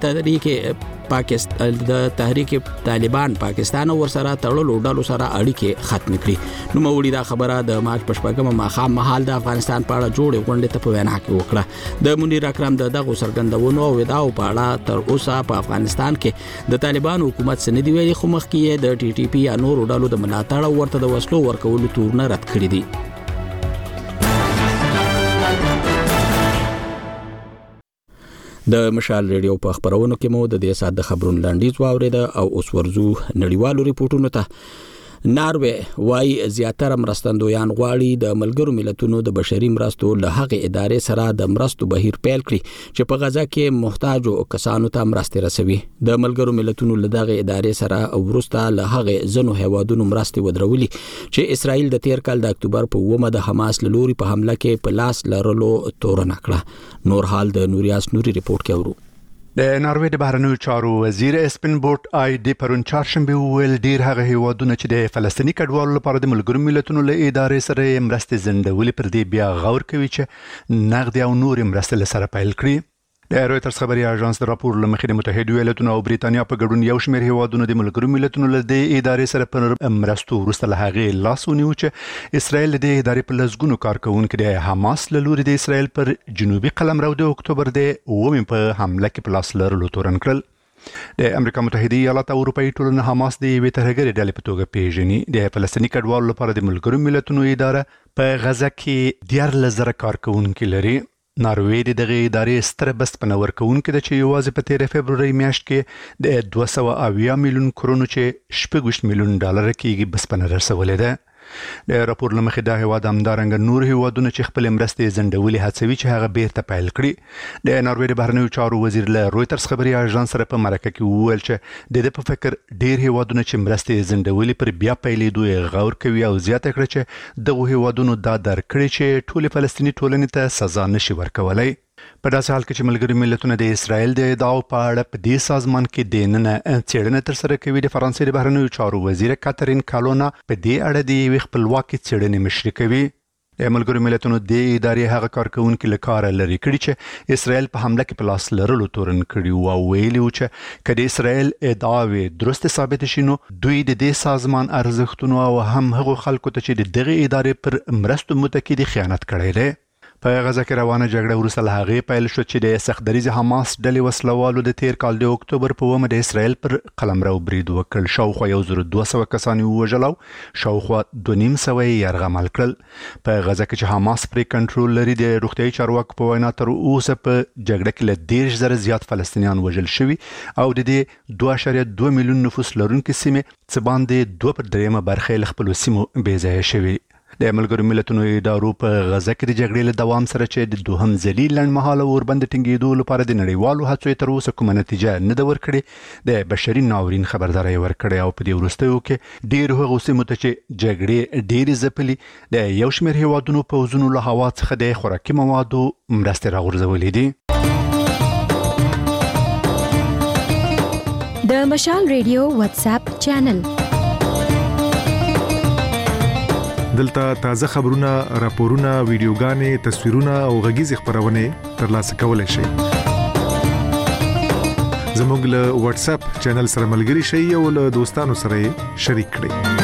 له تحریک طالبان پاکستان او ورسره تړلو ډلو سره اړیکې ختم کړي. نو موړي دا خبره د مارچ په 8 ماښام مهال د افغانستان په اړه جوړې غونډې ته په وینا کې وکړه. د منیر اکرم دغه سرګندونو او ادعاو په اړه تر اوسه په افغانستان کې د طالبانو حکومت سند دی ویلي، خو مخکې د TTP یا نور ډلو د ملاتړ او ورته د وسلو ورکولو تورونه رد کړی دي. د مشال ریډیو په خبرونو کې مو د دې سات د خبرونو لاندیز واوریده او اوس ورزو نړیوالو ریپورتونو ته. ناروې وايي زیاتره مرستندویان غواړي د ملګرو ملتونو د بشري مرستو له هغې ادارې سره د مرستو بهیر پیل کړي چې په غزا کې محتاجو کسانو ته مرستې رسوي. د ملګرو ملتونو له دغه ادارې سره ورسته له هغې ځنو هیوادونو مرستې ودرولي چې اسرائیل د تیر کال د اکتوبر په 9 د حماس له لوري په حمله کې په لاس لرلو تورن کړه. نور حال د نوریاس نوري ریپورت کې اورو. د ناروې د بهرنیو چارو وزیر اسپن بوت آی د پرون چهارشنبه ویل ډیر هغه هیوادونه چې د فلسطیني کډوالو لپاره د ملګرو ملتونو له ادارې سره مرستې زندولې پر دې بیا غور کوي چې نقد او نور مرستې سره پیل کړي. د رويټرز خبري اژانس د راپور لمخې د متحده ایالاتونو او بریتانیا په ګډون یو شمېر هیوادونو د ملګرو ملتونو له دې ادارې سره پر مرستو وروسته له هغې لاس ونیو چې اسرائیل د ادارې په لسګونو کارکونکو د حماس له لوري د اسرائیل پر جنوبي قلمرو د اکتوبر د 9 په حمله کې په لاس لرلو تورن کړل. د امریکا متحده ایالات او اروپאי ټولنه حماس د یوې ترهګرې ډلې په توګه پیژني. د فلسطیني کډوالو لپاره د ملګرو ملتونو اداره په غزا کې 14,000 کارکونکو لري. ناروې د دغه ادارې ستر بسپنه ورکوونکې ده چې یوازې په 13 فبروري میاشت کې د 280 میلیون کرونو چې 6 میلیون ډالر کېږي بسپنه رسولې ده. د راپور لمخې دا هیواد همدارنګه نور هیوادونه چې خپل مرستې زندولې هڅوي چې هغه بیرته پیل کړي. د ناروې د بهرنیو چارو وزیر له رويټرز خبري اژانس سره په مرکه کې وویل چې د په فکر ډیر هیوادونه چې مرستې زندولې پر بیا پیلېدو غور کوي او زیاته کړي چې دغه هیوادونو دا درکړي چې ټول فلسطیني ټولنې ته سزا نشي ورکولای. په داسې حال کې چې ملګري ملتونه د اسرائیل د ادعاو په اړه په دې سازمان کې دننه څېړنه ترسره کوي، د فرانسې د بهرنیو چارو وزیر کاترین کالونا په دې اړه د یوې خپلواکې څېړنې مشري کوي. د ملګرو ملتونو د ادارې هغه کارکونکو له کاره لرې کړي چې اسرائیل په حمله کې په لاس لرلو تورن کړي او ویلي و چې که د اسرائیل ادعاوې درست ثابت شي نو دوی د دې سازمان ارزښتونو او هم هغو خلکو ته چې د دغه ادارې پر مرستو متکي دي خیانت کړی دی. په غزه کې روانه جګړه وروسته له هغې پیل شو چې د سختدریځ حماس ډلې وسلوالو د تیر کال د اکتوبر په 1 د اسرائیل پر قلمرو برید وکړ. شاوخوا 1200 کسان ووژل او شاوخوا 2,500 یې یرغمل کړل. په غزه کې چې حماس پرې کنټرول لري د روغتیايي چارواکو په وینا تر اوسه په جګړه کې له 10,000 زیات فلسطینیان وژل شوي او د دې 2.2 میلیون نفوس لرونکي سیمې څه باندې 2/3 برخه له خپلو سیمو بېځایه شوي. د ملګرو ملتونو ادارو په غزه کې د جګړې له دوام سره چې د دوهم ځلي لنډمهاله اوربند ټینګېدو لپاره د نړیوالو هڅو تر اوسه کومه نتیجه نه ده ورکړې. د بشري ناورین خبرداری ورکړې او په دې وروستیو کې ډېرو هغو سیمو ته چې جګړې ډېرې ځپلي د یو شمېر هیوادونو پوځونو له هوا څخه د خوراکي موادو مرستې راغورځولې دي. د مشال ریډیو واتس اپ چینل دلته تازه خبرونه، راپورونه، ویډیوګانې، تصویرونه او غږیز خبرونه ترلاسه کولای شئ. زموږ له واتس اپ چینل سره ملګري شئ او له دوستانو سره شریک کړئ.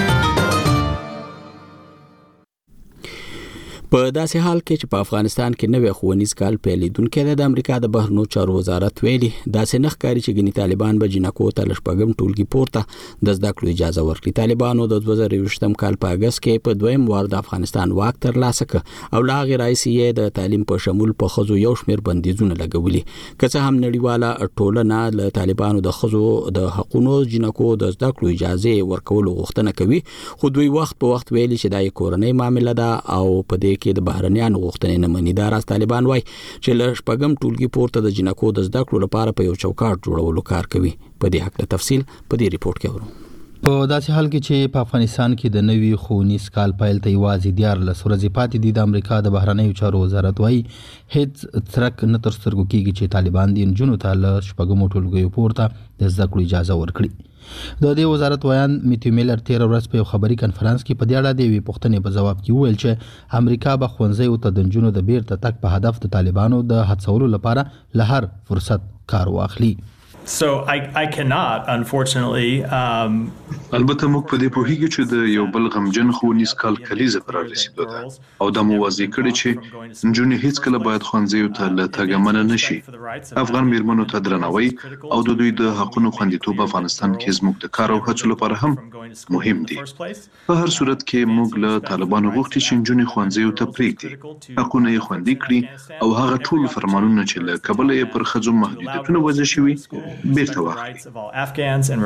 په داسې حال کې چې په افغانستان کې نوې ښوونیز کال پیلېدونکی دی، د امریکا د بهرنیو چارو وزارت ویلي داسې نه ښکاري چې ګنې طالبان به جنکو ته له شپږم ټولګي پورته د زده کړو اجازه ورکړي. طالبانو د 2020 کال په اګست کې په دویم وار د افغانستان واک ترلاسه کړ او له هغې راهیسې یې د تعلیم په شمول په ښځو یو شمېر بندیزونه لګولي. که څه هم نړیواله ټولنه له طالبانو د ښځو د حقونو جنکو د زده کړو اجازه ورکولو غوښتنه کوي، خو دوی وخت په وخت ویلي چې دا یې کورنۍ معامله ده او په دې کې د بهرنیانو غوښتنې نه مني. دا راز طالبان وایي چې له شپږم ټولګي پورته د جنکو د زده کړو لپاره په یو چوکاټ جوړولو کار کوي. په دې هکله تفصیل په دې ریپورت کې ورو. په داسې حال کې چې په افغانستان کې د نوي ښوونیز کال پیل ته یوازې 14 ورځې پاتې دي، د امریکا د بهرنیو چارو وزارت وایي هیڅ څرک نه تر سترګو کېږي چې طالبان د نجونو ته له شپږمو ټولګیو پورته د زده کړو اجازه ورکړي. د دې وزارت ویان میتیو میلر 13 ورځ په یو خبري کنفرانس کې په دې اړه د یوې پوښتنې په جواب کې وویل چې امریکا به ښوونځیو ته د نجونو د بیرته تګ په هدف د طالبانو د هڅولو لپاره له هر فرصت کار واخلي. So I cannot unfortunately البته موږ په دې پوهیږو چې د یو بل غمجن ښوونیز کال کلیزه پر رسیدو ده او دا مو واضح کړي چې نجونې هیڅ کله باید ښوونځیو ته له تګ منع نشي. افغان میرمنو ته درناوی او د دوی د حقونو خوندیتوب افغانستان کې زموږ د کار او هڅو لپاره هم مهم دي. په هر صورت کې موږ له طالبانو غوښتي چې نجونې ښوونځیو ته پرېږدي، حقونه یې خوندي کړي او هغه ټول فرمانونه چې له کبله یې پر ښځو محدودیتونه وضع شوي بیرته واخلي.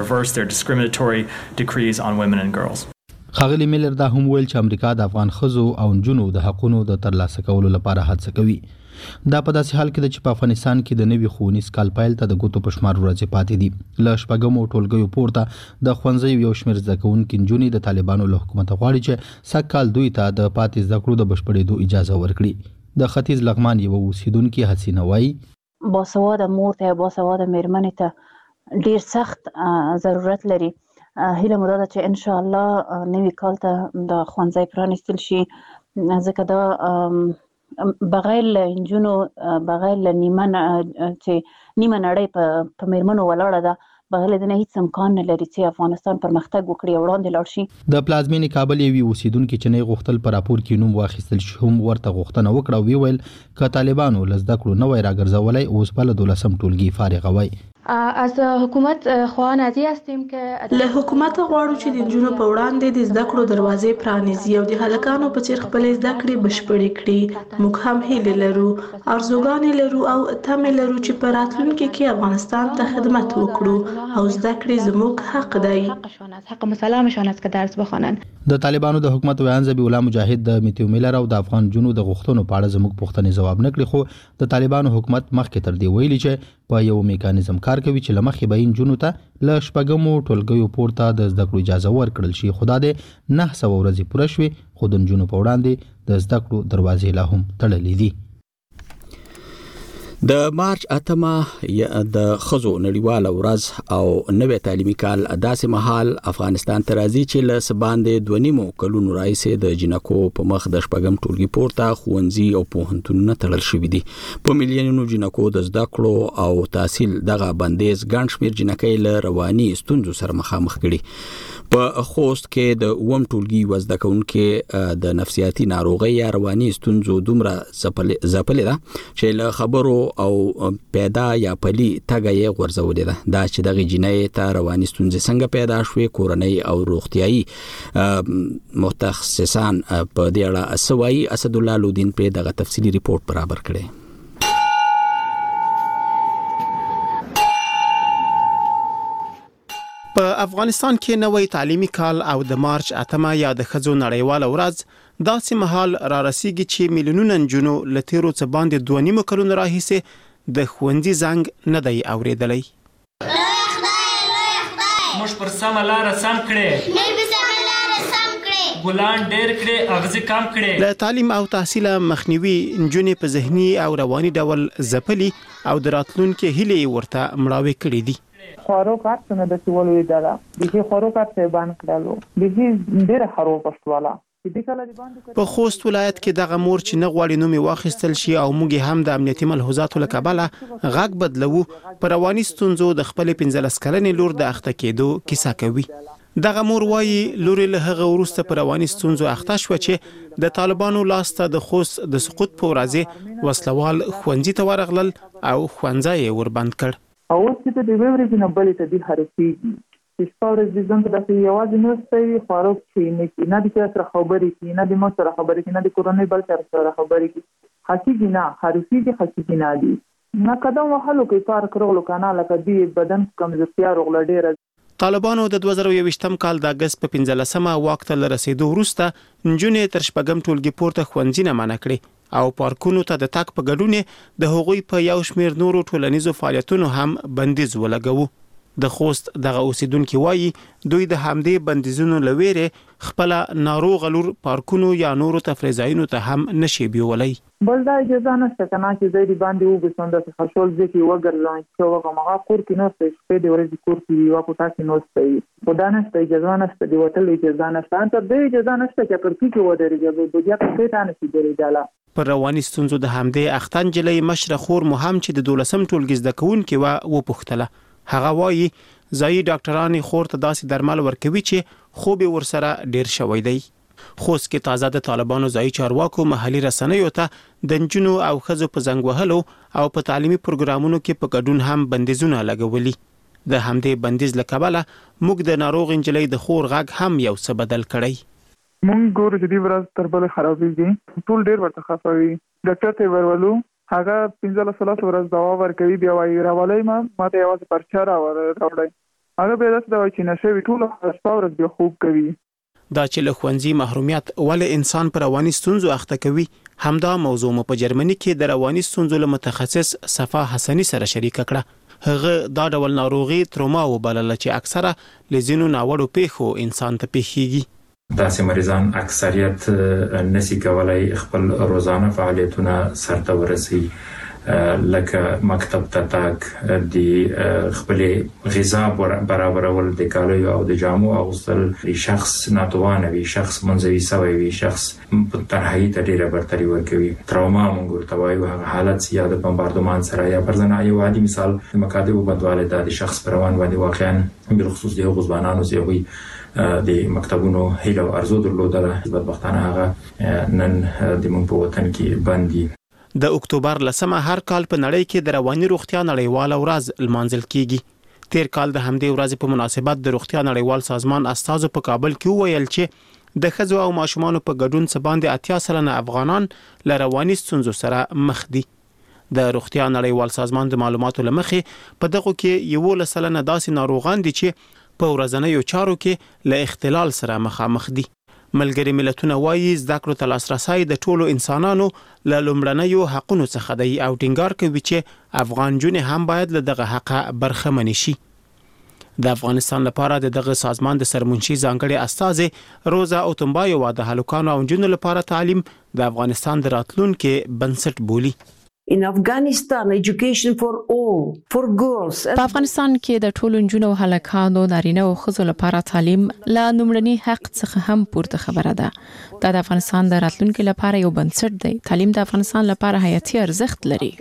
خاغلی میلر دا هم ویل چې امریکا د افغان ښځو او نجونو د حقونو د ترلاسه کولو لپاره هڅه کوي. دا په داسې حال کې ده چې په افغانستان کې د نوي ښوونیز کال پیل ته د ګوتو په شمار ورځې پاتې دي. له شپږمو ټولګیو پورته د ښوونځیو یو شمېر زده کوونکي نجونې د طالبانو له حکومته غواړي چې سږ کال دوی ته د پاتې زده کړو د بشپړېدو اجازه ورکړي. د ختیځ لغمان یوه اوسیدونکې حسینه وایي باسواده مور ته باسواده مېرمنې ته ډیر سخت ضرورت لري. هیله مو ده چې ان شاء الله نوی کال ته د ښوونځي پرانیستل شي، ځکه دا بغیر له نجونو بغیر له نیمه نړۍ په مېرمنو ولاړه ده، بغیر له دې هیڅ امکان نه لري چې افغانستان پرمختګ وکړي او وړاندې لاړ شي. د پلازمینې کابل یوې اوسیدونکې چې نه غوښتل په راپور کې نوم واخیستل شي هم ورته غوښتنه وکړه او ویل که طالبانو له زده کړو نه وای راګرځولی اوس به له 12 ټولګي فارغه وای. از حکومت خواهان از این هستیم که له حکومت غواړو چې د نجونو په وړاندې د زده کړو دروازې پرانیزي او د هلکانو په څیر خپل زده کړې بشپړې کړي. موږ هم هیلې لرو، ارزوګانې لرو او تمې لرو چې په راتلونکي کې افغانستان ته خدمت وکړو او زده کړې زموږ حق دی. حق مسلمشان است که درس بخوانند. د طالبانو د حکومت ویان ذبیح الله مجاهد د میتیو میلر او د افغان جنو د غوښتنو په اړه زموږ پوښتنې ځواب نه کړي، خو د طالبانو حکومت مخکې تر دې ویلي چې په یو میکانیزم کار کوي چې لمخې به نجونو ته له شپږمو ټولګیو پورته د زده کړو اجازه ورکړل شي. خو دا د 900 ورځې پوره شوې خو د نجونو په وړاندې د زده کړو دروازې لا هم تړلې دي. د مارچ 8 د خزو نړیواله ورځ او نوې تعلیمي کال داسې مهال افغانستان ته راځي چې له سباندې 2.5 کلونو راځي د جنکو په مخ د شپږم ټولګي پورته ښوونځي او پوهنتونونه تړل شوي دي. په میلیونونو جنکو د زده کړو او تحصیل دغه بندیز ګڼ شمېر جنکۍ له رواني ستونزو سره مخامخ کړي. په خوست کې د اوم ټولګي وزده کوونکو د نفسیاتي ناروغي یا رواني ستونزو دومره زپلې ده چې له خبرو او پیدا یا پلي تګ یې غورځولې ده. دا چې دغه جنۍ ته رواني ستونزې څنګه پیدا شوې، کورنۍ او روغتيایي متخصصان په دې اړه سوای. اسد الله لودین په دغه تفصیلی ریپورت برابر کړي. په افغانستان کې نوې تعلیمي کال او د مارچ 8 یا د ښځو نړیواله ورځ داسې مهال را رسیږي چې میلیونونه نجونو له تیرو څه باندې 2.5 کلونو راهیسې د ښوونځي زنګ نه دی اورېدلی. موږ پر سمه لاره سم کړې، ګلان ډېر کړې، اغزي کم کړې. له تعلیم او تحصیل مخنیوي نجونې په ذهني او رواني ډول ځپلي او د راتلونکي هیلې ورته مړاوې کړې دي. خروق څنګه د سیولو ایداله دغه خروق څه باندې کړلو دغه ډېر خروق پښتواله. په خوست ولایت کې دغه مور چې نه غواړي نوم واخیستل شي او موږ هم د امنیتي ملحوظاتو له کبله غږ بدلو، په رواني ستونزو د خپل 15 کلنې لور د اخته کېدو کیسه کوي. دغه مور وایي لوري له هغه وروسته په رواني ستونزو اخته شو چې د طالبانو لاسته د خوست د سقوط په ورځ وسلوال ښوونځي ته ورغلل او ښوونځی یې وربند کړ. او چې د دې ورځې نه بلې ته د حرفيږي چې ستوري د ځان ته د یوازې نو ستې خاروق چې نه د سره خبرې کې، نه د مو سره خبرې کې، نه د کورونې بل سره خبرې کې، حقيقي نه حرفيږي، حقيقي نه دي. نه قدم وهلو کې کار کړو کنه لکه دی بدن کمزورتیا رغله ډیره. طالبانو د 2021م کال د اگست په 15مه وخت له رسیدو وروسته نجونې تر شپږم ټولګي پورته ښوونځي نه منع کړې او پارکونو ته د تک په ګډون د هغوی په یو شمیر نورو ټولنیزو فعالیتونو هم بندیز ولګاوه. د خوست دغه اوسیدونکو وایي دوی د همدې بندیزونو لويره خپل ناروغ لور پارکونو یا نورو تفریح ځایونو ته هم نشي بیولای. بل دا اجازه نشته کنه چې زری باندې وګسند چې خشول ځکه وګرځي چې هغه مغا کور کې نو څه په دې ورځ کور کې یو کوټه کې نو څه خدا نشته اجازه نشته دی وټل اجازه نشته ته به اجازه نشته چې پر کې ودرېږي د بیا په ته نه شي درېداله. پر رواني ستونزو د همدې اختن جلې مشره خور مهم چې د 12م ټولګي زده کوونکي و پوښتله. هغه وایي ځای ډاکټرانو خور ته داسې درمل ورکوي چې خوب ورسره ډیر شوی دی. خوست کې تازه د طالبانو ځای چارواکو محلي رسنیو ته د نجونو او ښځو په زنګ وهلو او په تعلیمي پروګرامونو کې په ګډون هم بندیزونه لګولي. د همدې بندیز له کبله موږ د ناروغ انجلۍ د خور غږ هم یو څه بدل کړی. مونږ ګورو چې دی ورځ تر بل خرابېږي، ټول ډیر ورته خفوي. ډاکټر ته ورولو هغه 15 ورځ دوا ورکوي، بیا وايي راولای ما ته یوازې پرچا راوړی. هغه به داسې دوا چې نشوي ټول ورځ بیا خوب کوي. دا چې له ښوونځي محرومیت ولې انسان پر رواني ستونزو اخته کوي، همدا موضوع مو په جرمني کې د رواني ستونزو له متخصص صفا حسني سره شریک کړه. هغه دا ډول ناروغي تروما وبلله چې اکثره لزینو ناوړو پیښو انسان ته پیښیږي. داسې مریضان اکثریت نسی کولای خپل روزانه فعالیتونه سرته ورسي، لکه مکتب ته تګ، د خپل غذا برابرول، د کالیو او د جامو اغوستل، شخص ناتوانه وي، شخص منزوي سوی وي، شخص په تنهایی ته ډیره برتري ورکوي. تروما موږ ورته وایو هغه حالت یا د بمباردمان سره یا پرځنه یو عادي مثال د مکاتبو بدواله د شخص پر روان باندې واقعا بالخصوص د غزبانانو زیوي د مکتبونو هیله او ارزو درلودله، بدبختانه هغه نن د مونږ په وطن کې بندي. د اکتوبر لسمه هر کال په نړۍ کې د رواني روغتیا نړیواله ورځ لمانځل کیږي. تیر کال د همدې ورځې په مناسبت د روغتیا نړیوال سازمان استازو په کابل کې وویل چې د ښځو او ماشومانو په ګډون څه باندې 80% افغانان له رواني ستونزو سره مخ دي. د روغتیا نړیوال سازمان د معلوماتو لمخې په دغه کې 11% داسې ناروغان دي چې په ورځنیو چارو کې له اختلال سره مخامخ دي. ملګري ملتونه وایي زده کړو ته لاسرسی د ټولو انسانانو له لومړنیو حقونو څخه دی او ټینګار کوي چې افغان جونې هم باید له دغه حقه برخمن شي. د افغانستان لپاره د دغه سازمان د سرمنشي ځانګړي استازي روزا اوتمبایو د هلکانو او نجونو لپاره تعلیم د افغانستان د راتلونکي بنسټ بولي. In Afghanistan, education for all, for girls. په افغانستان کې د ټولو نجونو او هلکانو نارینه او ښځو لپاره تعلیم لا نومړني حق څخه هم پورته خبره ده. دا د افغانستان د راتلونکي لپاره یو بنسټ دی. تعلیم د افغانستان لپاره حیاتي ارزښت لري.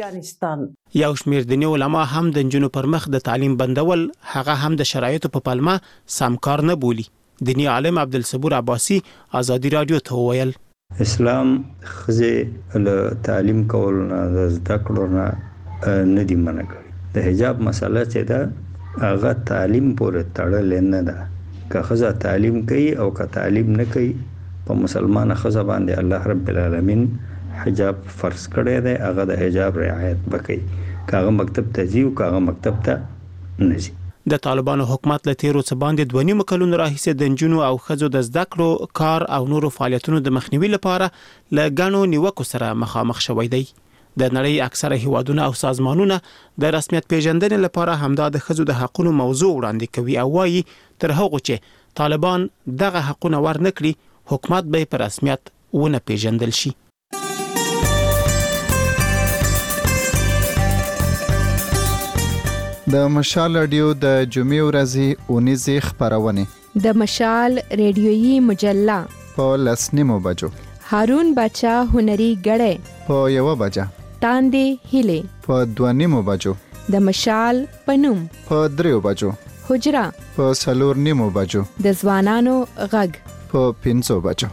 یو شمېر دیني علما هم د نجونو پر مخ د تعلیم بندول هغه هم د شرایطو په پلمه سم کار نه بولي. دینی عالم عبدالصبور عباسی ازادي رادیو ته وویل اسلام خزه له تعلیم کول نه د زده کړو نه نه دی منع کړی د حجاب مسله چې دا هغه تعلیم پورې تړلې نه ده که خزه تعلیم کوي او که تعلیم نه کوي په مسلمان خزه باندې الله رب العالمین حجاب فرض کړی دی هغه د حجاب رعایت وکړي کاغه مکتب ته ځي او کاغه مکتب ته نه ځي د طالبانو حکومت له تیرو څه باندې 2.5 کلونو راهیسې د نجونو او ښځو د زده کړو کار او نورو فعالیتونو د مخنیوي لپاره له ګڼو نیوکو سره مخامخ شوی دی د نړۍ اکثره هیوادونه او سازمانونه د رسمیت پیژندنې لپاره همدا د ښځو د حقوقو موضوع وړاندې کوي او وايي تر هغه چې طالبان دغه حقونه ورنکړي حکومت به په رسمیت ونه پیژندل شي د مشال رادیو د جمعې ورځې اونیزې خبرونه د مشال ریډیویي مجله په 10:00 بجو هارون بچا هنري غړې په 1 بجه تاندې هیله په 2:30 بجو د مشال پنوم په 3 بجو حجرا په 4:30 بجو د ځوانانو غږ په 5 بجو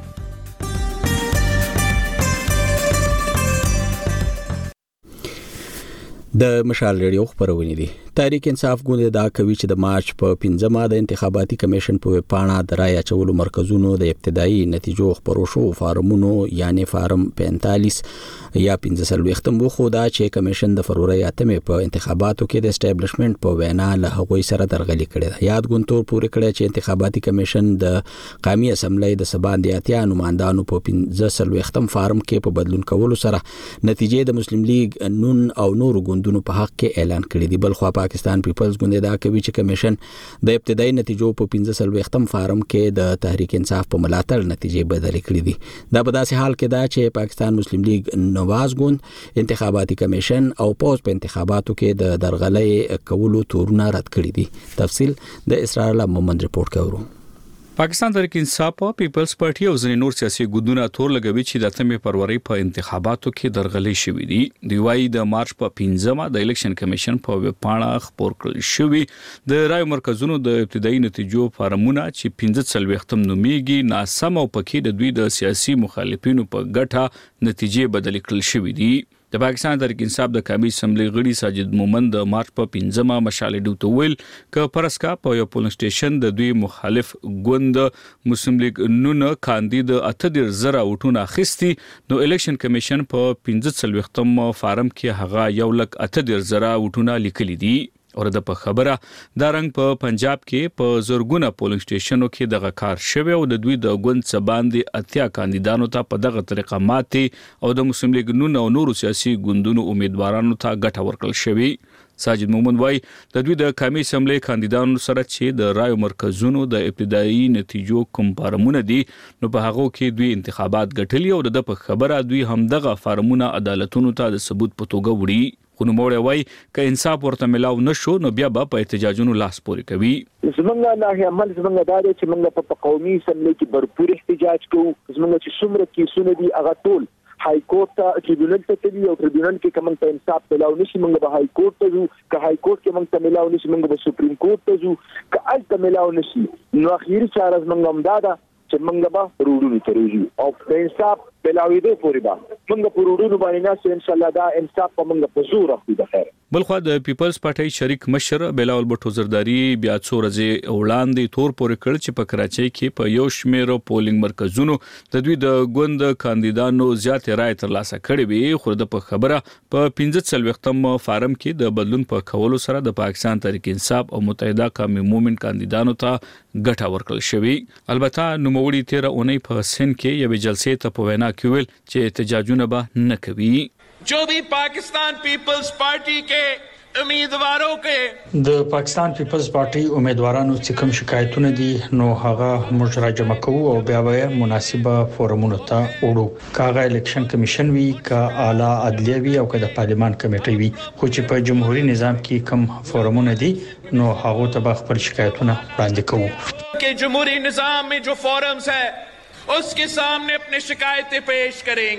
د مشال ریډیو خبرونه دي تحریک انصاف ګوند دا کوي چې د مارچ په 15مه د انتخاباتي کمیشن په پاڼه د رای اچولو مرکزونو د ابتدایي نتیجو خبرو شو فارمونو یعنی فارم 45 یا 15 ختم خو دا چې کمیشن د فروری 8 په انتخاباتو کې د اسټابلیشمنت په وینا له هغوی سره درغلي کړې ده یاد ګونتور پوره کړی چې انتخاباتي کمیشن د قومي اسمبلی د سباندیاتیا نمائندانو په 15 ختم فارم کې په بدلون کولو سره نتیجې د مسلم لیگ نون او نور ګوندونو په حق کې اعلان کړی دی بل خو پاکستان پیپلز ګوند دا کوي چې کمیشن د ابتدایي نتیجو په 15 ختم فارم کې د تحریک انصاف په ملاتړ نتیجې بدلې کړې دي دا په داسې حال کې دا چې پاکستان مسلم لیگ نواز ګوند انتخاباتي کمیشن او پوز په انتخاباتو کې د درغلۍ کولو تورونه رد کړی دي تفصیل د اسرار الله محمد رپورت کوي پاکستان تحریک انصاف پیپلز پارټي او ځینې نور سیاسي ګوندونه تور لګوي چې د 8 فروری په انتخاباتو کې درغلي شوې دي دی وايي د مارچ په 15مه د الیکشن کمیشن په وپاڼه خبر کړل شوی د رای مرکزونو د ابتدایي نتیجو فارمونه چې 15 ختم نوميږي ناسم او پکې د دوی د سیاسي مخالفینو په ګټه نتیجې بدل کړل شوې دي د پاکستان تحریک انصاف د قومي اسمبلی غړي ساجد مومن د مارچ په 15مه مشال ډیو ته ویل ک پرسکا په یو پولینګ سټیشن د دوی مخالف ګوند مسلم لیگ نون کاندید 80,000 وټونه اخیستي نو الیکشن کمیشن په 15 ختم فارم کې هغه 1,80,000 وټونه لیکلي دي اور د په خبره دا رنګ په پنجاب کې په زورګونه پولینګ سټیشنو کې دغه کار شوی او د دوی د ګوند سباندې اتیا کاندیدانو ته په دغه طریقه ماتي او د مسلم لیگ نون او نورو سیاسي ګوندونو امیدوارانو ته ګټه ورکړل شوی ساجد مومن وای د دوی د قومي اسمبلی کاندیدانو سره چې د رای مرکزونو د ابتدایي نتیجو کوم فارمونه دي نو په هغه کې دوی انتخابات ګټلي او د په خبره دوی هم دغه فارمونه عدالتونو ته د ثبوت په توګه وړي خو نو موړی وای ک انصاف ورته ملاو نشو نو بیا به په احتجاجونو لاس پورې کوي زمونږ نه عمل زمونږ دا چې موږ په قومي اسمبلی کې برپور احتجاج کوو زمونږ چې څومره کیسونه دي هغه ټول های کورټ ته ټریبیونل ته تللی او ټریبیونل کې کوم ته انصاف ملاو نشي موږ به های کورټ ته ځو که های کورټ کې موږ ته ملاو نشي موږ به سپریم کورټ ته ځو که الته ملاو نشي نو اخیری چاره موږ هم دا ده چې موږ به روډونو ته راځو او د انصاف بلاویدو پورې به موږ په روډونو باندې ناس ان شاء الله دا انصاف په موږ په زور اخلي د خیر بلخو د پیپلز پارټي شریک مشر بلاول بټو زرداری بیا څو ورځې وړاندې تور پورې کړ چې په کراچۍ کې په یو شمېر پولینګ مرکزونو د دوی د ګوند کاندیدانو زیات رائے ترلاسه کړې وي خو د په خبره په 15 ختم فارم کې د بدلون په کولو سره د پاکستان تحریک انصاف او متحده قومي مومن کاندیدانو ته ګټه ورکړل شوی البته نوموړي 13 اونۍ په سن کې یو جلسې ته په وینا کې ویل چې احتجاجونه به نه کوي जो भी पाकिस्तान पीपल्स पार्टी के امیدوارو کې د پاکستان پیپلز پارټي امیدوارانو چې کوم شکایتونه دي نو هغه موږ راجمع کوو او بیا به مناسبه فورمونو ته وړو کاغه الیکشن کمیشن وی کا اعلی عدلیه وی او د پارلیمان کمیټه وی خو چې په جمهوریت نظام کې کوم فورمونه دي نو هغه ته خپل شکایتونه وړاندې کوو کې جمهوریت نظام में जो फॉरम्स है उसके सामने अपनी शिकायतें पेश करेंगे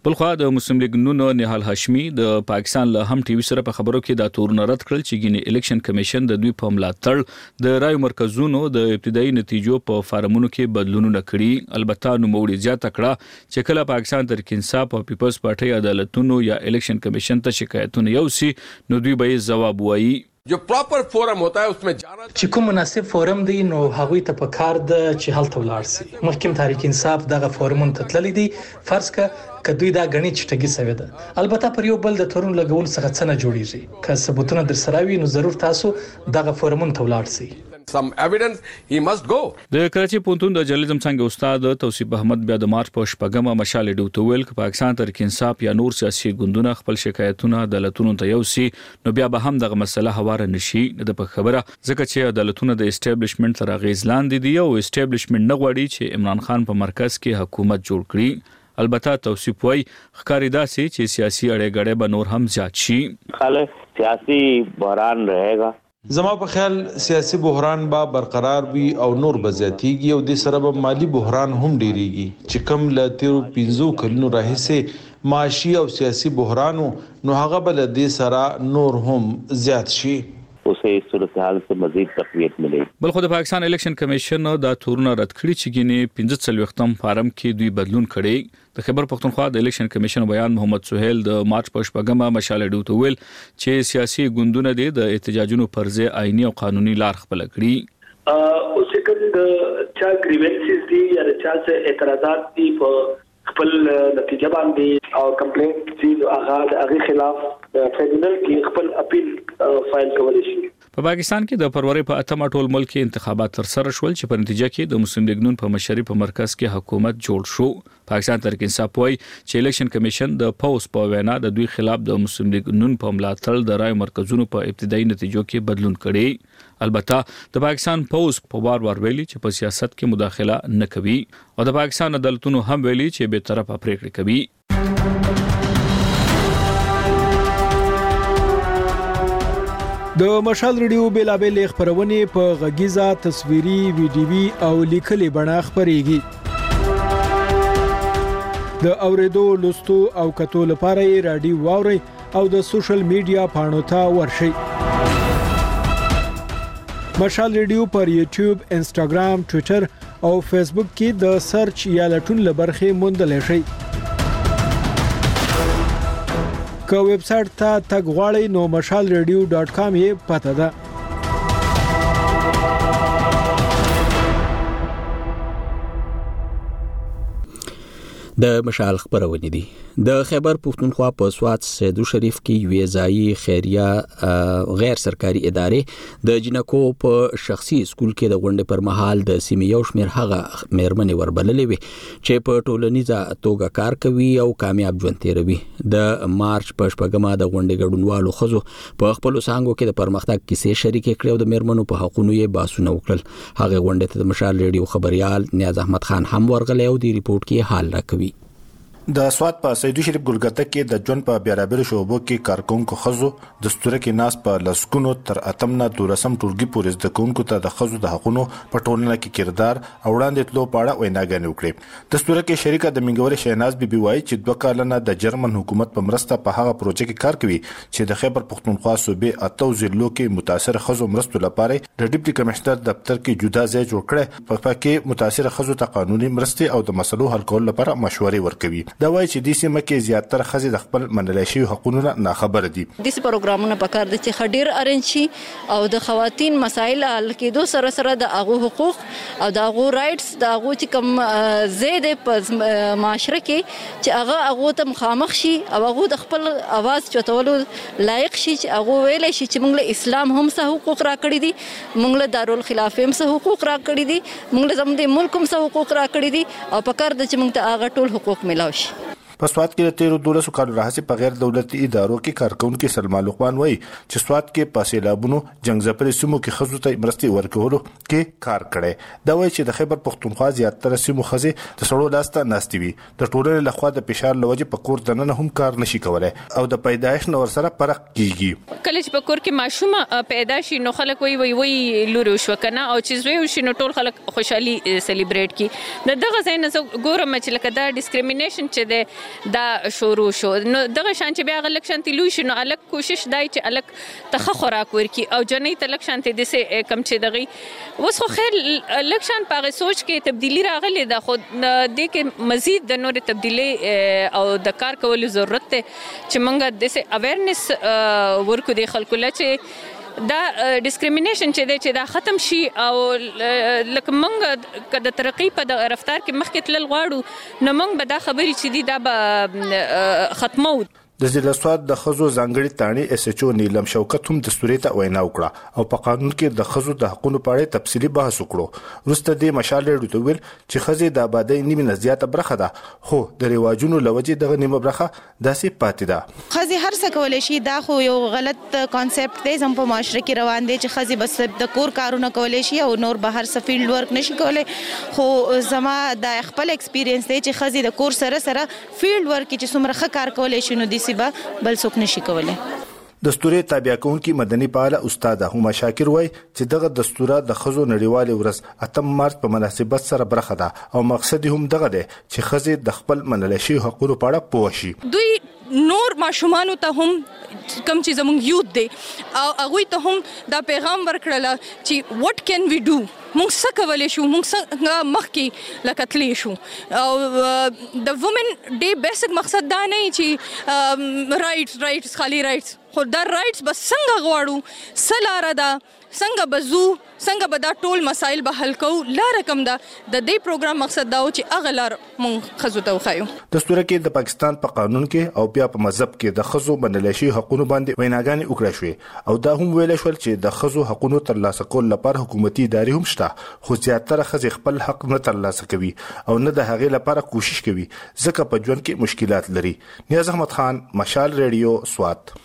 بلخو د مسلم لیگ نون نهال هاشمي د پاکستان له هم ټي وي سره په خبرو کې دا تورن رد کړل چې ګینه الیکشن کمیشن د دوی په ملاتړ د رای مرکزونو د ابتدایي نتیجو په فارمونو کې بدلونونه کړي. البته نو موړي زیاته کړه چې کله پاکستان تحریک انصاف او پیپلز پارټي عدالتونو یا الیکشن کمیشن ته شکایتونه یوسي نو دوی به جواب وایي. جو پراپر فورم ہوتا ہے اس میں جانا چې کوم مناسب فورم دی نو هغوی ته په کار د چې هلته ولاړ سي. محکم تحریک انصاف دغه فورمون ته تللی دي فرض کدوی دا غنی چټګي سوي ده. البته پر یو بل د تورن لګول څخه څه نه جوړیږي. که ثبوتونه در سره وي نو ضرور تاسو دغه فورمون ته ولاړ سي. some evidence he must go. د کراچي پونتون د جرنالیزم څنګه استاد توصیف احمد بیا د مارچ په شپږمه مشال ډیوټ ویل ک پاکستان تحریک انصاف یا نور سیاسي ګوندونه خپل شکایتونه عدالتونو ته یوسي نو بیا به هم دغه مسله هواره نشي. د په خبره ځکه چې عدالتونه د اسټابلیشمنت تر غیز لاندې دي او اسټابلیشمنت نه غواړي چې عمران خان په مرکز کې حکومت جوړ کړي. البته توصیف وای ښکاری داسي چې سیاسي اړه به نور هم زیات شي. خالص سیاسي بحران रहेगा. زما په خیال سیاسي بحران با برقرار وي او نور به زیاتیږي او د سره به مالی بحران هم ډیریږي چې کم ل 15 کلونو راهیسه معاشي او سیاسي بحرانو نو هغه بل د سره نور هم زیات شي. اوسه صورتحال سے مزید تقویت ملے. بلخو د پاکستان الیکشن کمیشن دا تورونه رد کړی چې ګینه 45م فارم کې دوی بدلون کړي. د خبر پښتونخوا د الیکشن کمیشن بیان محمد سہیل د مارچ په شپږمه مشال ډیوټ ویل چې سیاسي ګوندونه د احتجاجونو پر ځای آئینی او قانوني لار خپل کړي. اوس کوم چا گریونسز دي یا چا څه اعتراضات دي په خپل نتیجه باندې او کمپلینټ چې هغه خلاف فیډرل کې خپل اپیل فایل کولای شي. په پاکستان کې د فروری په 8 ټول ملک کې انتخابات تر سره شول چې په نتیجه کې د مسلم لیگ نون په مشرۍ په مرکز کې حکومت جوړ شو. پاکستان تحریک انصاف وايي چې الیکشن کمیشن د پوس په وینا د دوی خلاف د مسلم لیگ نون په ملاتړ د رای مرکزونو په ابتدایي نتیجو کې بدلون کړي. البته د پاکستان پوس په وار ویلي چې په سیاست کې مداخله نه کوي او د پاکستان عدالتونو هم ویلي چې به طرفه پریکړې کوي. د مشال ریډیو بیلابل خبرونه په غږیزه تصویري ویډیوي او لیکلي بڼه خبريږي. د اوریدو لوستو او کتو لپاره رادیو واوري او د سوشل میډیا پاڼو ته ورشي. مشال ریډیو پر یوټیوب، انسټاګرام، ټوئیټر او فیسبوک کې د سرچ یا لټون لبرخه موندل شي. که ویب سټ ته تګ غواړئ نو mashalradio.com یې پته ده. د مشال خبرونه دي. د خیبر پښتونخوا په سوات سیدو شریف کې یو ځای خیریه غیر سرکاري ادارې د جنکو په شخصي سکول کې د غونډې پر مهال د سیمې یو شمېر هغه مېرمنې وربللې وي چې په ټولنیزه توګه کار کوي او کامیاب ژوند تیروي. د مارچ په شپږمه د غونډې ګډونوالو خزو په خپل څنګه کې د پرمختګ کیسې شریکې کړې او د مېرمنو په حقوقو یې باسونه وکړل. هغه غونډې ته د مشال ریډیو خبريال نیاز احمد خان هم ورغلی او د ریپورت کې حال راکوي. د سوات په سیدو شریف ګلګته کې د جون په بیرابر شوبو کې کارکونکو خزو د ستوره کې ناس په لسکونو تر اتمنه دورسم ټولګي پورې د کوونکو ته د خزو د حقونو په ټولنه کې کردار او وړاندې تلو پاړه ویناګانې وکړي. د ستوره کې شریکه د منګوري شیناز بي بي وايي چې 2 کالونه د جرمن حکومت په مرسته په هغه پروژه کې کار کوي چې د خیبر پښتونخوا صوبې اتو ضلعو کې متاثر خزو مرستو لپاره د ډیپټي کمشنر دفتر کې جدا ځای جوړ کړي. په کې متاثر خزو ته قانوني مرستې او د مسلو حل کول لپاره مشورې ورکوي. دا وایي چې د سیمه کې زیاتره خزې د خپل منلای شي حقوقونه نه خبر دي. د پروګرامونو په کار د چې خډیر ارنج شي او د خواتین مسایل حل کېدو سره سره د هغه حقوق او د هغه رائټس د هغه چې کوم زیاده په معاشره کې چې هغه ته مخامخ شي او هغه د خپل आवाज چتولو لایق شي چې هغه ویل شي چې موږ له اسلام هم څه حقوق راکړي دي، موږ له دارالخلافه هم څه حقوق راکړي دي، موږ له زموږ د ملک هم څه حقوق راکړي دي او په کار د چې موږ ته هغه ټول حقوق ملاوي شي. په سوات کې د 13 کالو راهسي په غیر دولتي ادارو کې کارکونکو سلما لقمان وایي چې سوات کې په سیلابونو جنگ زپري سیمو کې خزو ته مرستې ورکولو کې کار کړي. دا وایي چې د خیبر پښتونخوا زیاتره سیمو خزې د سړو لاسته ناستي وي، د ټولنې لخوا د فشار لوجه په کور دننه هم کار نشي کولای او د پیدایش نور سره فرق کیږي. کله چې په کور کې ماشوم پیدا شي نو خلک وایي لوري وشو کنه او چې زوی وشي نو ټول خلک خوشحالي سلیبریټ کی. دغه ځای نه ګورم چې لکه دا ډیسکریمینیشن چې دا شروع شو نو دغه شان چې بیا غلک شانتي لوي شنو الک کوشش دای چې الک تخ خوراک ورکی او جنې تلک شانتي د سه کم چې دغه وس خو خیر الکشن پاغه سوچ کې تبدیلی راغلی دا خو د کې مزید د نور تبدیلی او د کار کولو ضرورت ته چې موږ د سه اویرنس ورکو د خلکو لچې دا ډیسکریمینیشن چې دا ختم شي او لکه موږ کده ترقی په د رفتار کې مخکې تلل غواړو نو موږ به دا خبرې چې دي دا به ختمو. د ضلع سواد د خزو ځانګړي تانی اس ایچ او نیلم شوکت هم دستوري ته وینا وکړه او په قانون کې د خزو د حقوقو په اړه تفصیلی بحث وکړو. وروسته د مشال ډېر ویل چې خزې د آبادی نیمه نه زیاته برخه ده خو د رواجونو لوجې دغه نیمه برخه داسې پاتې ده. خزې هر څه کولای شي دا خو یو غلط کانسپټ دی زم په معاشره کې روان دی چې خزې بس د کور کارونه کولای شي او نور بهر څه فیلډ ورک نشي کولای. خو زما د خپل ایکسپیرینس دی چې خزې د کور سره فیلډ ورک چې څومره ښه کار کولای شي نو د بل څوک نشي کولای. دستوري تابع کونکي مدني فعال استاد هما شاکر وای چې دغه دستوره د خزو نړیوال ورځ 8 مارچ په مناسبت سره برخه ده او مقصد هم دغه دی چې خزې د خپل منل شي حقوقو په اړه پوه شي. دوی نور ماشومان ته هم کم چې زموږ یوت دی او هغه ته هم دا پیغام ورکړل چې what can we do موږ څه کولای شو موږ څنګه مخکې لکتلې شو او د وومن ډے بیسیک مقصد دا نه چې رائټس خالی رائټس خو دا رائټس بس څنګه غواړو سلاره دا څنګه بزو څنګه به دا ټول مسایل به حل کوو لار کم ده د دې پروګرام مقصد دا و چې اغه لار مونږ خزو ته وخایو. دستور کې د پاکستان په قانون کې او بیا په مذهب کې د خزو بندلشي حقوقو باندې ویناګانې وکړې شوې او دا هم ویل شول چې د خزو حقوقو ترلاسه کول لپاره حکومتي ادارې هم شته خو زیاتره خزې خپل حق نه ترلاسه کوي او نه د هغې لپاره کوشش کوي ځکه په ژوند کې مشکلات لري. نیاز احمد خان مشال ریډیو سوات.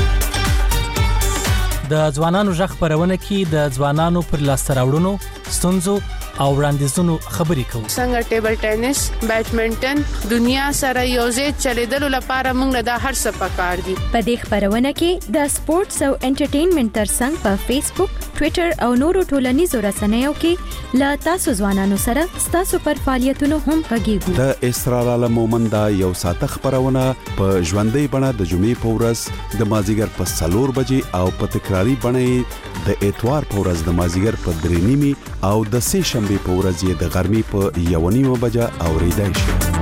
د ځوانانو ژغ خبرونه کې د ځوانانو پر لاسته راوړنو ستونزو او وړاندیزونو خبرې کوو. څنګه ټیبل ټینس بیډمنټن دنیا سره یوځای چلیدلو لپاره موږ د هر څه پکار دي. په دې خبرونه کې د سپورتس او انټرټینمنټ ترڅنګ په فیسبوک ټوئیټر او نورو ټولنیزو رسنیو کې لا تاسو ځوانانو سره تاسو پر فعالیتونو هم غږیږو. د اسرار عالم مومند یو ساعت خبرونه په ژوندۍ بڼه د جمعې په ورځ د مازیګر په 4 بجې او په تکراری بڼه د اتوار په ورځ د مازیګر په 3:30 او د سه شنبه په ورځ یې د غرمې په 1:30 بجې اوریدای شي.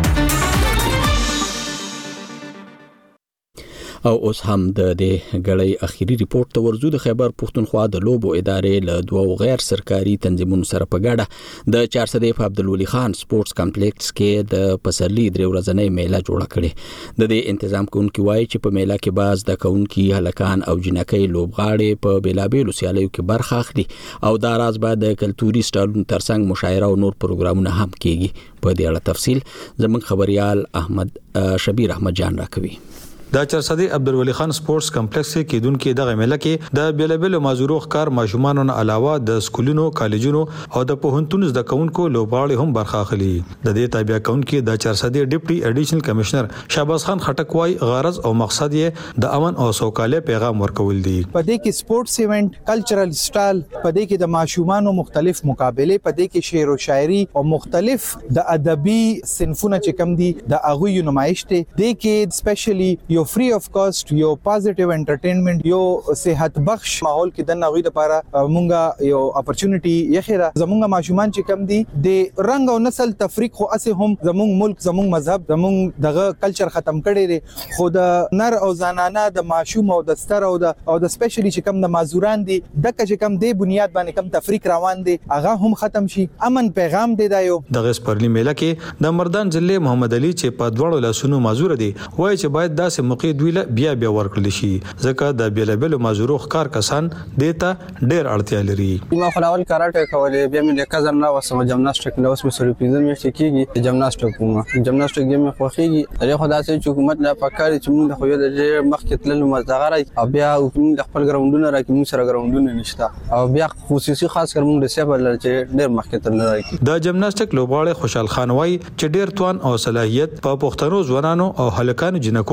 او اوس هم د دې غړې اخیری ریپورت ته ورزو. د خیبر پښتونخوا د لوبو ادارې له دوه غیر سرکاري تنظیمونو سره په ګډه د 400 په عبدالولي خان سپورتس کمپلیکس کې د پسرلي درې ورځنۍ میله جوړه کړې. د دې تنظیم کوونکي وایي چې په میله کې باز د کونکي هلکان او جنکۍ لوبغاړي په بیلابېلو سیالیو کې برخه اخلي او دا راز بعد د کلتوري سټالونو ترڅنګ مشاعره او نور پروګرامونه هم کیږي. په دې اړه تفصیل زموږ خبريال احمد شبیر احمد جان راکوي. د 400 عبدالولي خان سپورتس کمپلیکس کې دونکو دغه میله کې د بیلابېلو مازورو ښکار ماشومانو نه علاوه د سکولونو کالجونو او د پوهنتونو زده کوونکو لوبغاړي هم برخه اخلي. د دې تابع کونکو د 400 ډیپټي اډیشنل کمشنر شهباز خان خټک وايي غرض او مقصد یې د امن او سوکالۍ پیغام ورکول دي. په دې کې سپورتس ایونت کلچرل سټایل په دې کې د ماشومانو مختلف مقابله په دې کې شعر او شاعري او مختلف د ادبي صنفونه چې کم دي د اغوی نمایش ته دې کې سپیشلی یو فری اف کاست یو پازیټیو انټرټینمنټ یو صحت بخش ماحول کې د نوې لپاره مونږه یو اپورتونټی یخره زمونږ ماشومان چې کم دي د رنگ او نسل تفریق خو اسه هم زمونږ ملک زمونږ مذهب زمونږ دغه کلچر ختم کړي دي خو د نر او زنانه د ماشوم او د ستر او د سپیشلی چې کم د مازوران دي د چې کم د بنیاد باندې کم تفریق روان دي هغه هم ختم شي امن پیغام دی دایو. دغه سپرلی میله کې د مردان ضلع محمد علي چې په دوړو لاسونو مازور دي وایي چې باید داسې موقع دوی بیا ورکړل شي ځکه د بیلابېلو مازورو ښکار کسان دیتا ډېر اړتیا لري. ما خلاول کراټه کولې بیا مې کزم نه وسم جمناستیک نو اوس مې سوري پینځه میاشتې کېږي جمناستیک کوم جمناستیک ګیم خوخيږي هغه خدای چې حکومت لا پکاري چې موږ خو د مخکې تللو مزدغرای او بیا حکومت خپل ګراوندونه راکې موږ سره ګراوندونه نشته او بیا خصوصي خاص کر موږ د سیبل چې ډېر مخکې تلل راکې. د جمناستیک لوبغاړي خوشحال خان وای چې ډېر توان او صلاحیت په پښتنو ځوانانو او هلکانو جنکو کې دي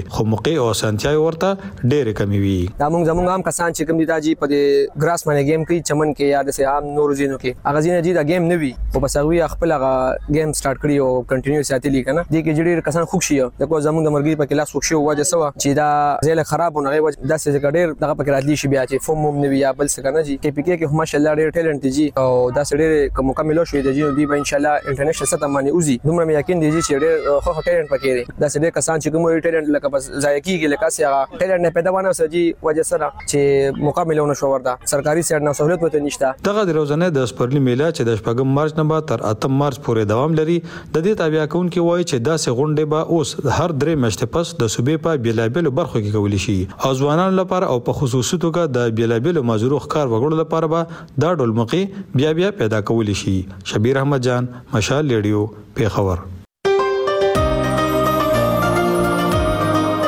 خو موقع او سنتیا ورته ډېر کمی وي. دا زموږ هم کسان چې کوم دي دا جی په ګراس باندې گیم کوي چمن کې یا د سه عام نور زینو کې هغه زینه جی دا گیم نه وي او بس هغه خپل هغه گیم سٹارټ کړی او کنټینیو ساتلی کنه دي کې جوړ کسان خوښ شي د کو زموږ د مرګي په کلاس خوښ شو وجه سوا چې دا زیل خرابونه غي د سه ګډیر دغه په راتلی شي بیا چې فوم نه وي یا بل څه کنه جی کې پی کې هم ماشاءالله ډېر ټیلنټ جی او دا سړي کوم مکمل شوی د جی دی به ان شاء الله انټرنیشنل سطح باندې اوزي دومره مې یقین دی چې ډېر خو ټیلنټ پکې دی دا سړي کسان چې کوم ټیلنټ لکه بس ځای کېږي لکه سه ټیلنټ نه پیدا ونه سجي وجه سره چې مکملونه شو وردا سرکاري سیټ نه سہولت وته نشته. دغه د روزنه د سپرلی میله چې د 8 مارچ نه بعد تر 8 مارچ پورې دوام لري د دې تابع کون کې وایي چې دا سه غونډه به اوس هر درې میاشتې پس د صوبې په بیلابل برخو کې کولی شي او ځوانانو لپاره او په خصوصي توګه د بیلابل مازورو ښکار وګړو لپاره به دا ډول موقع بیا پیدا کولی شي. شبیر احمد جان، مشال ریډیو، پیښور.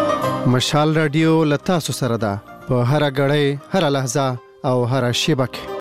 مشال رادیو لتا سره ده په هر غړې هر لحظه او هر شیبه کې.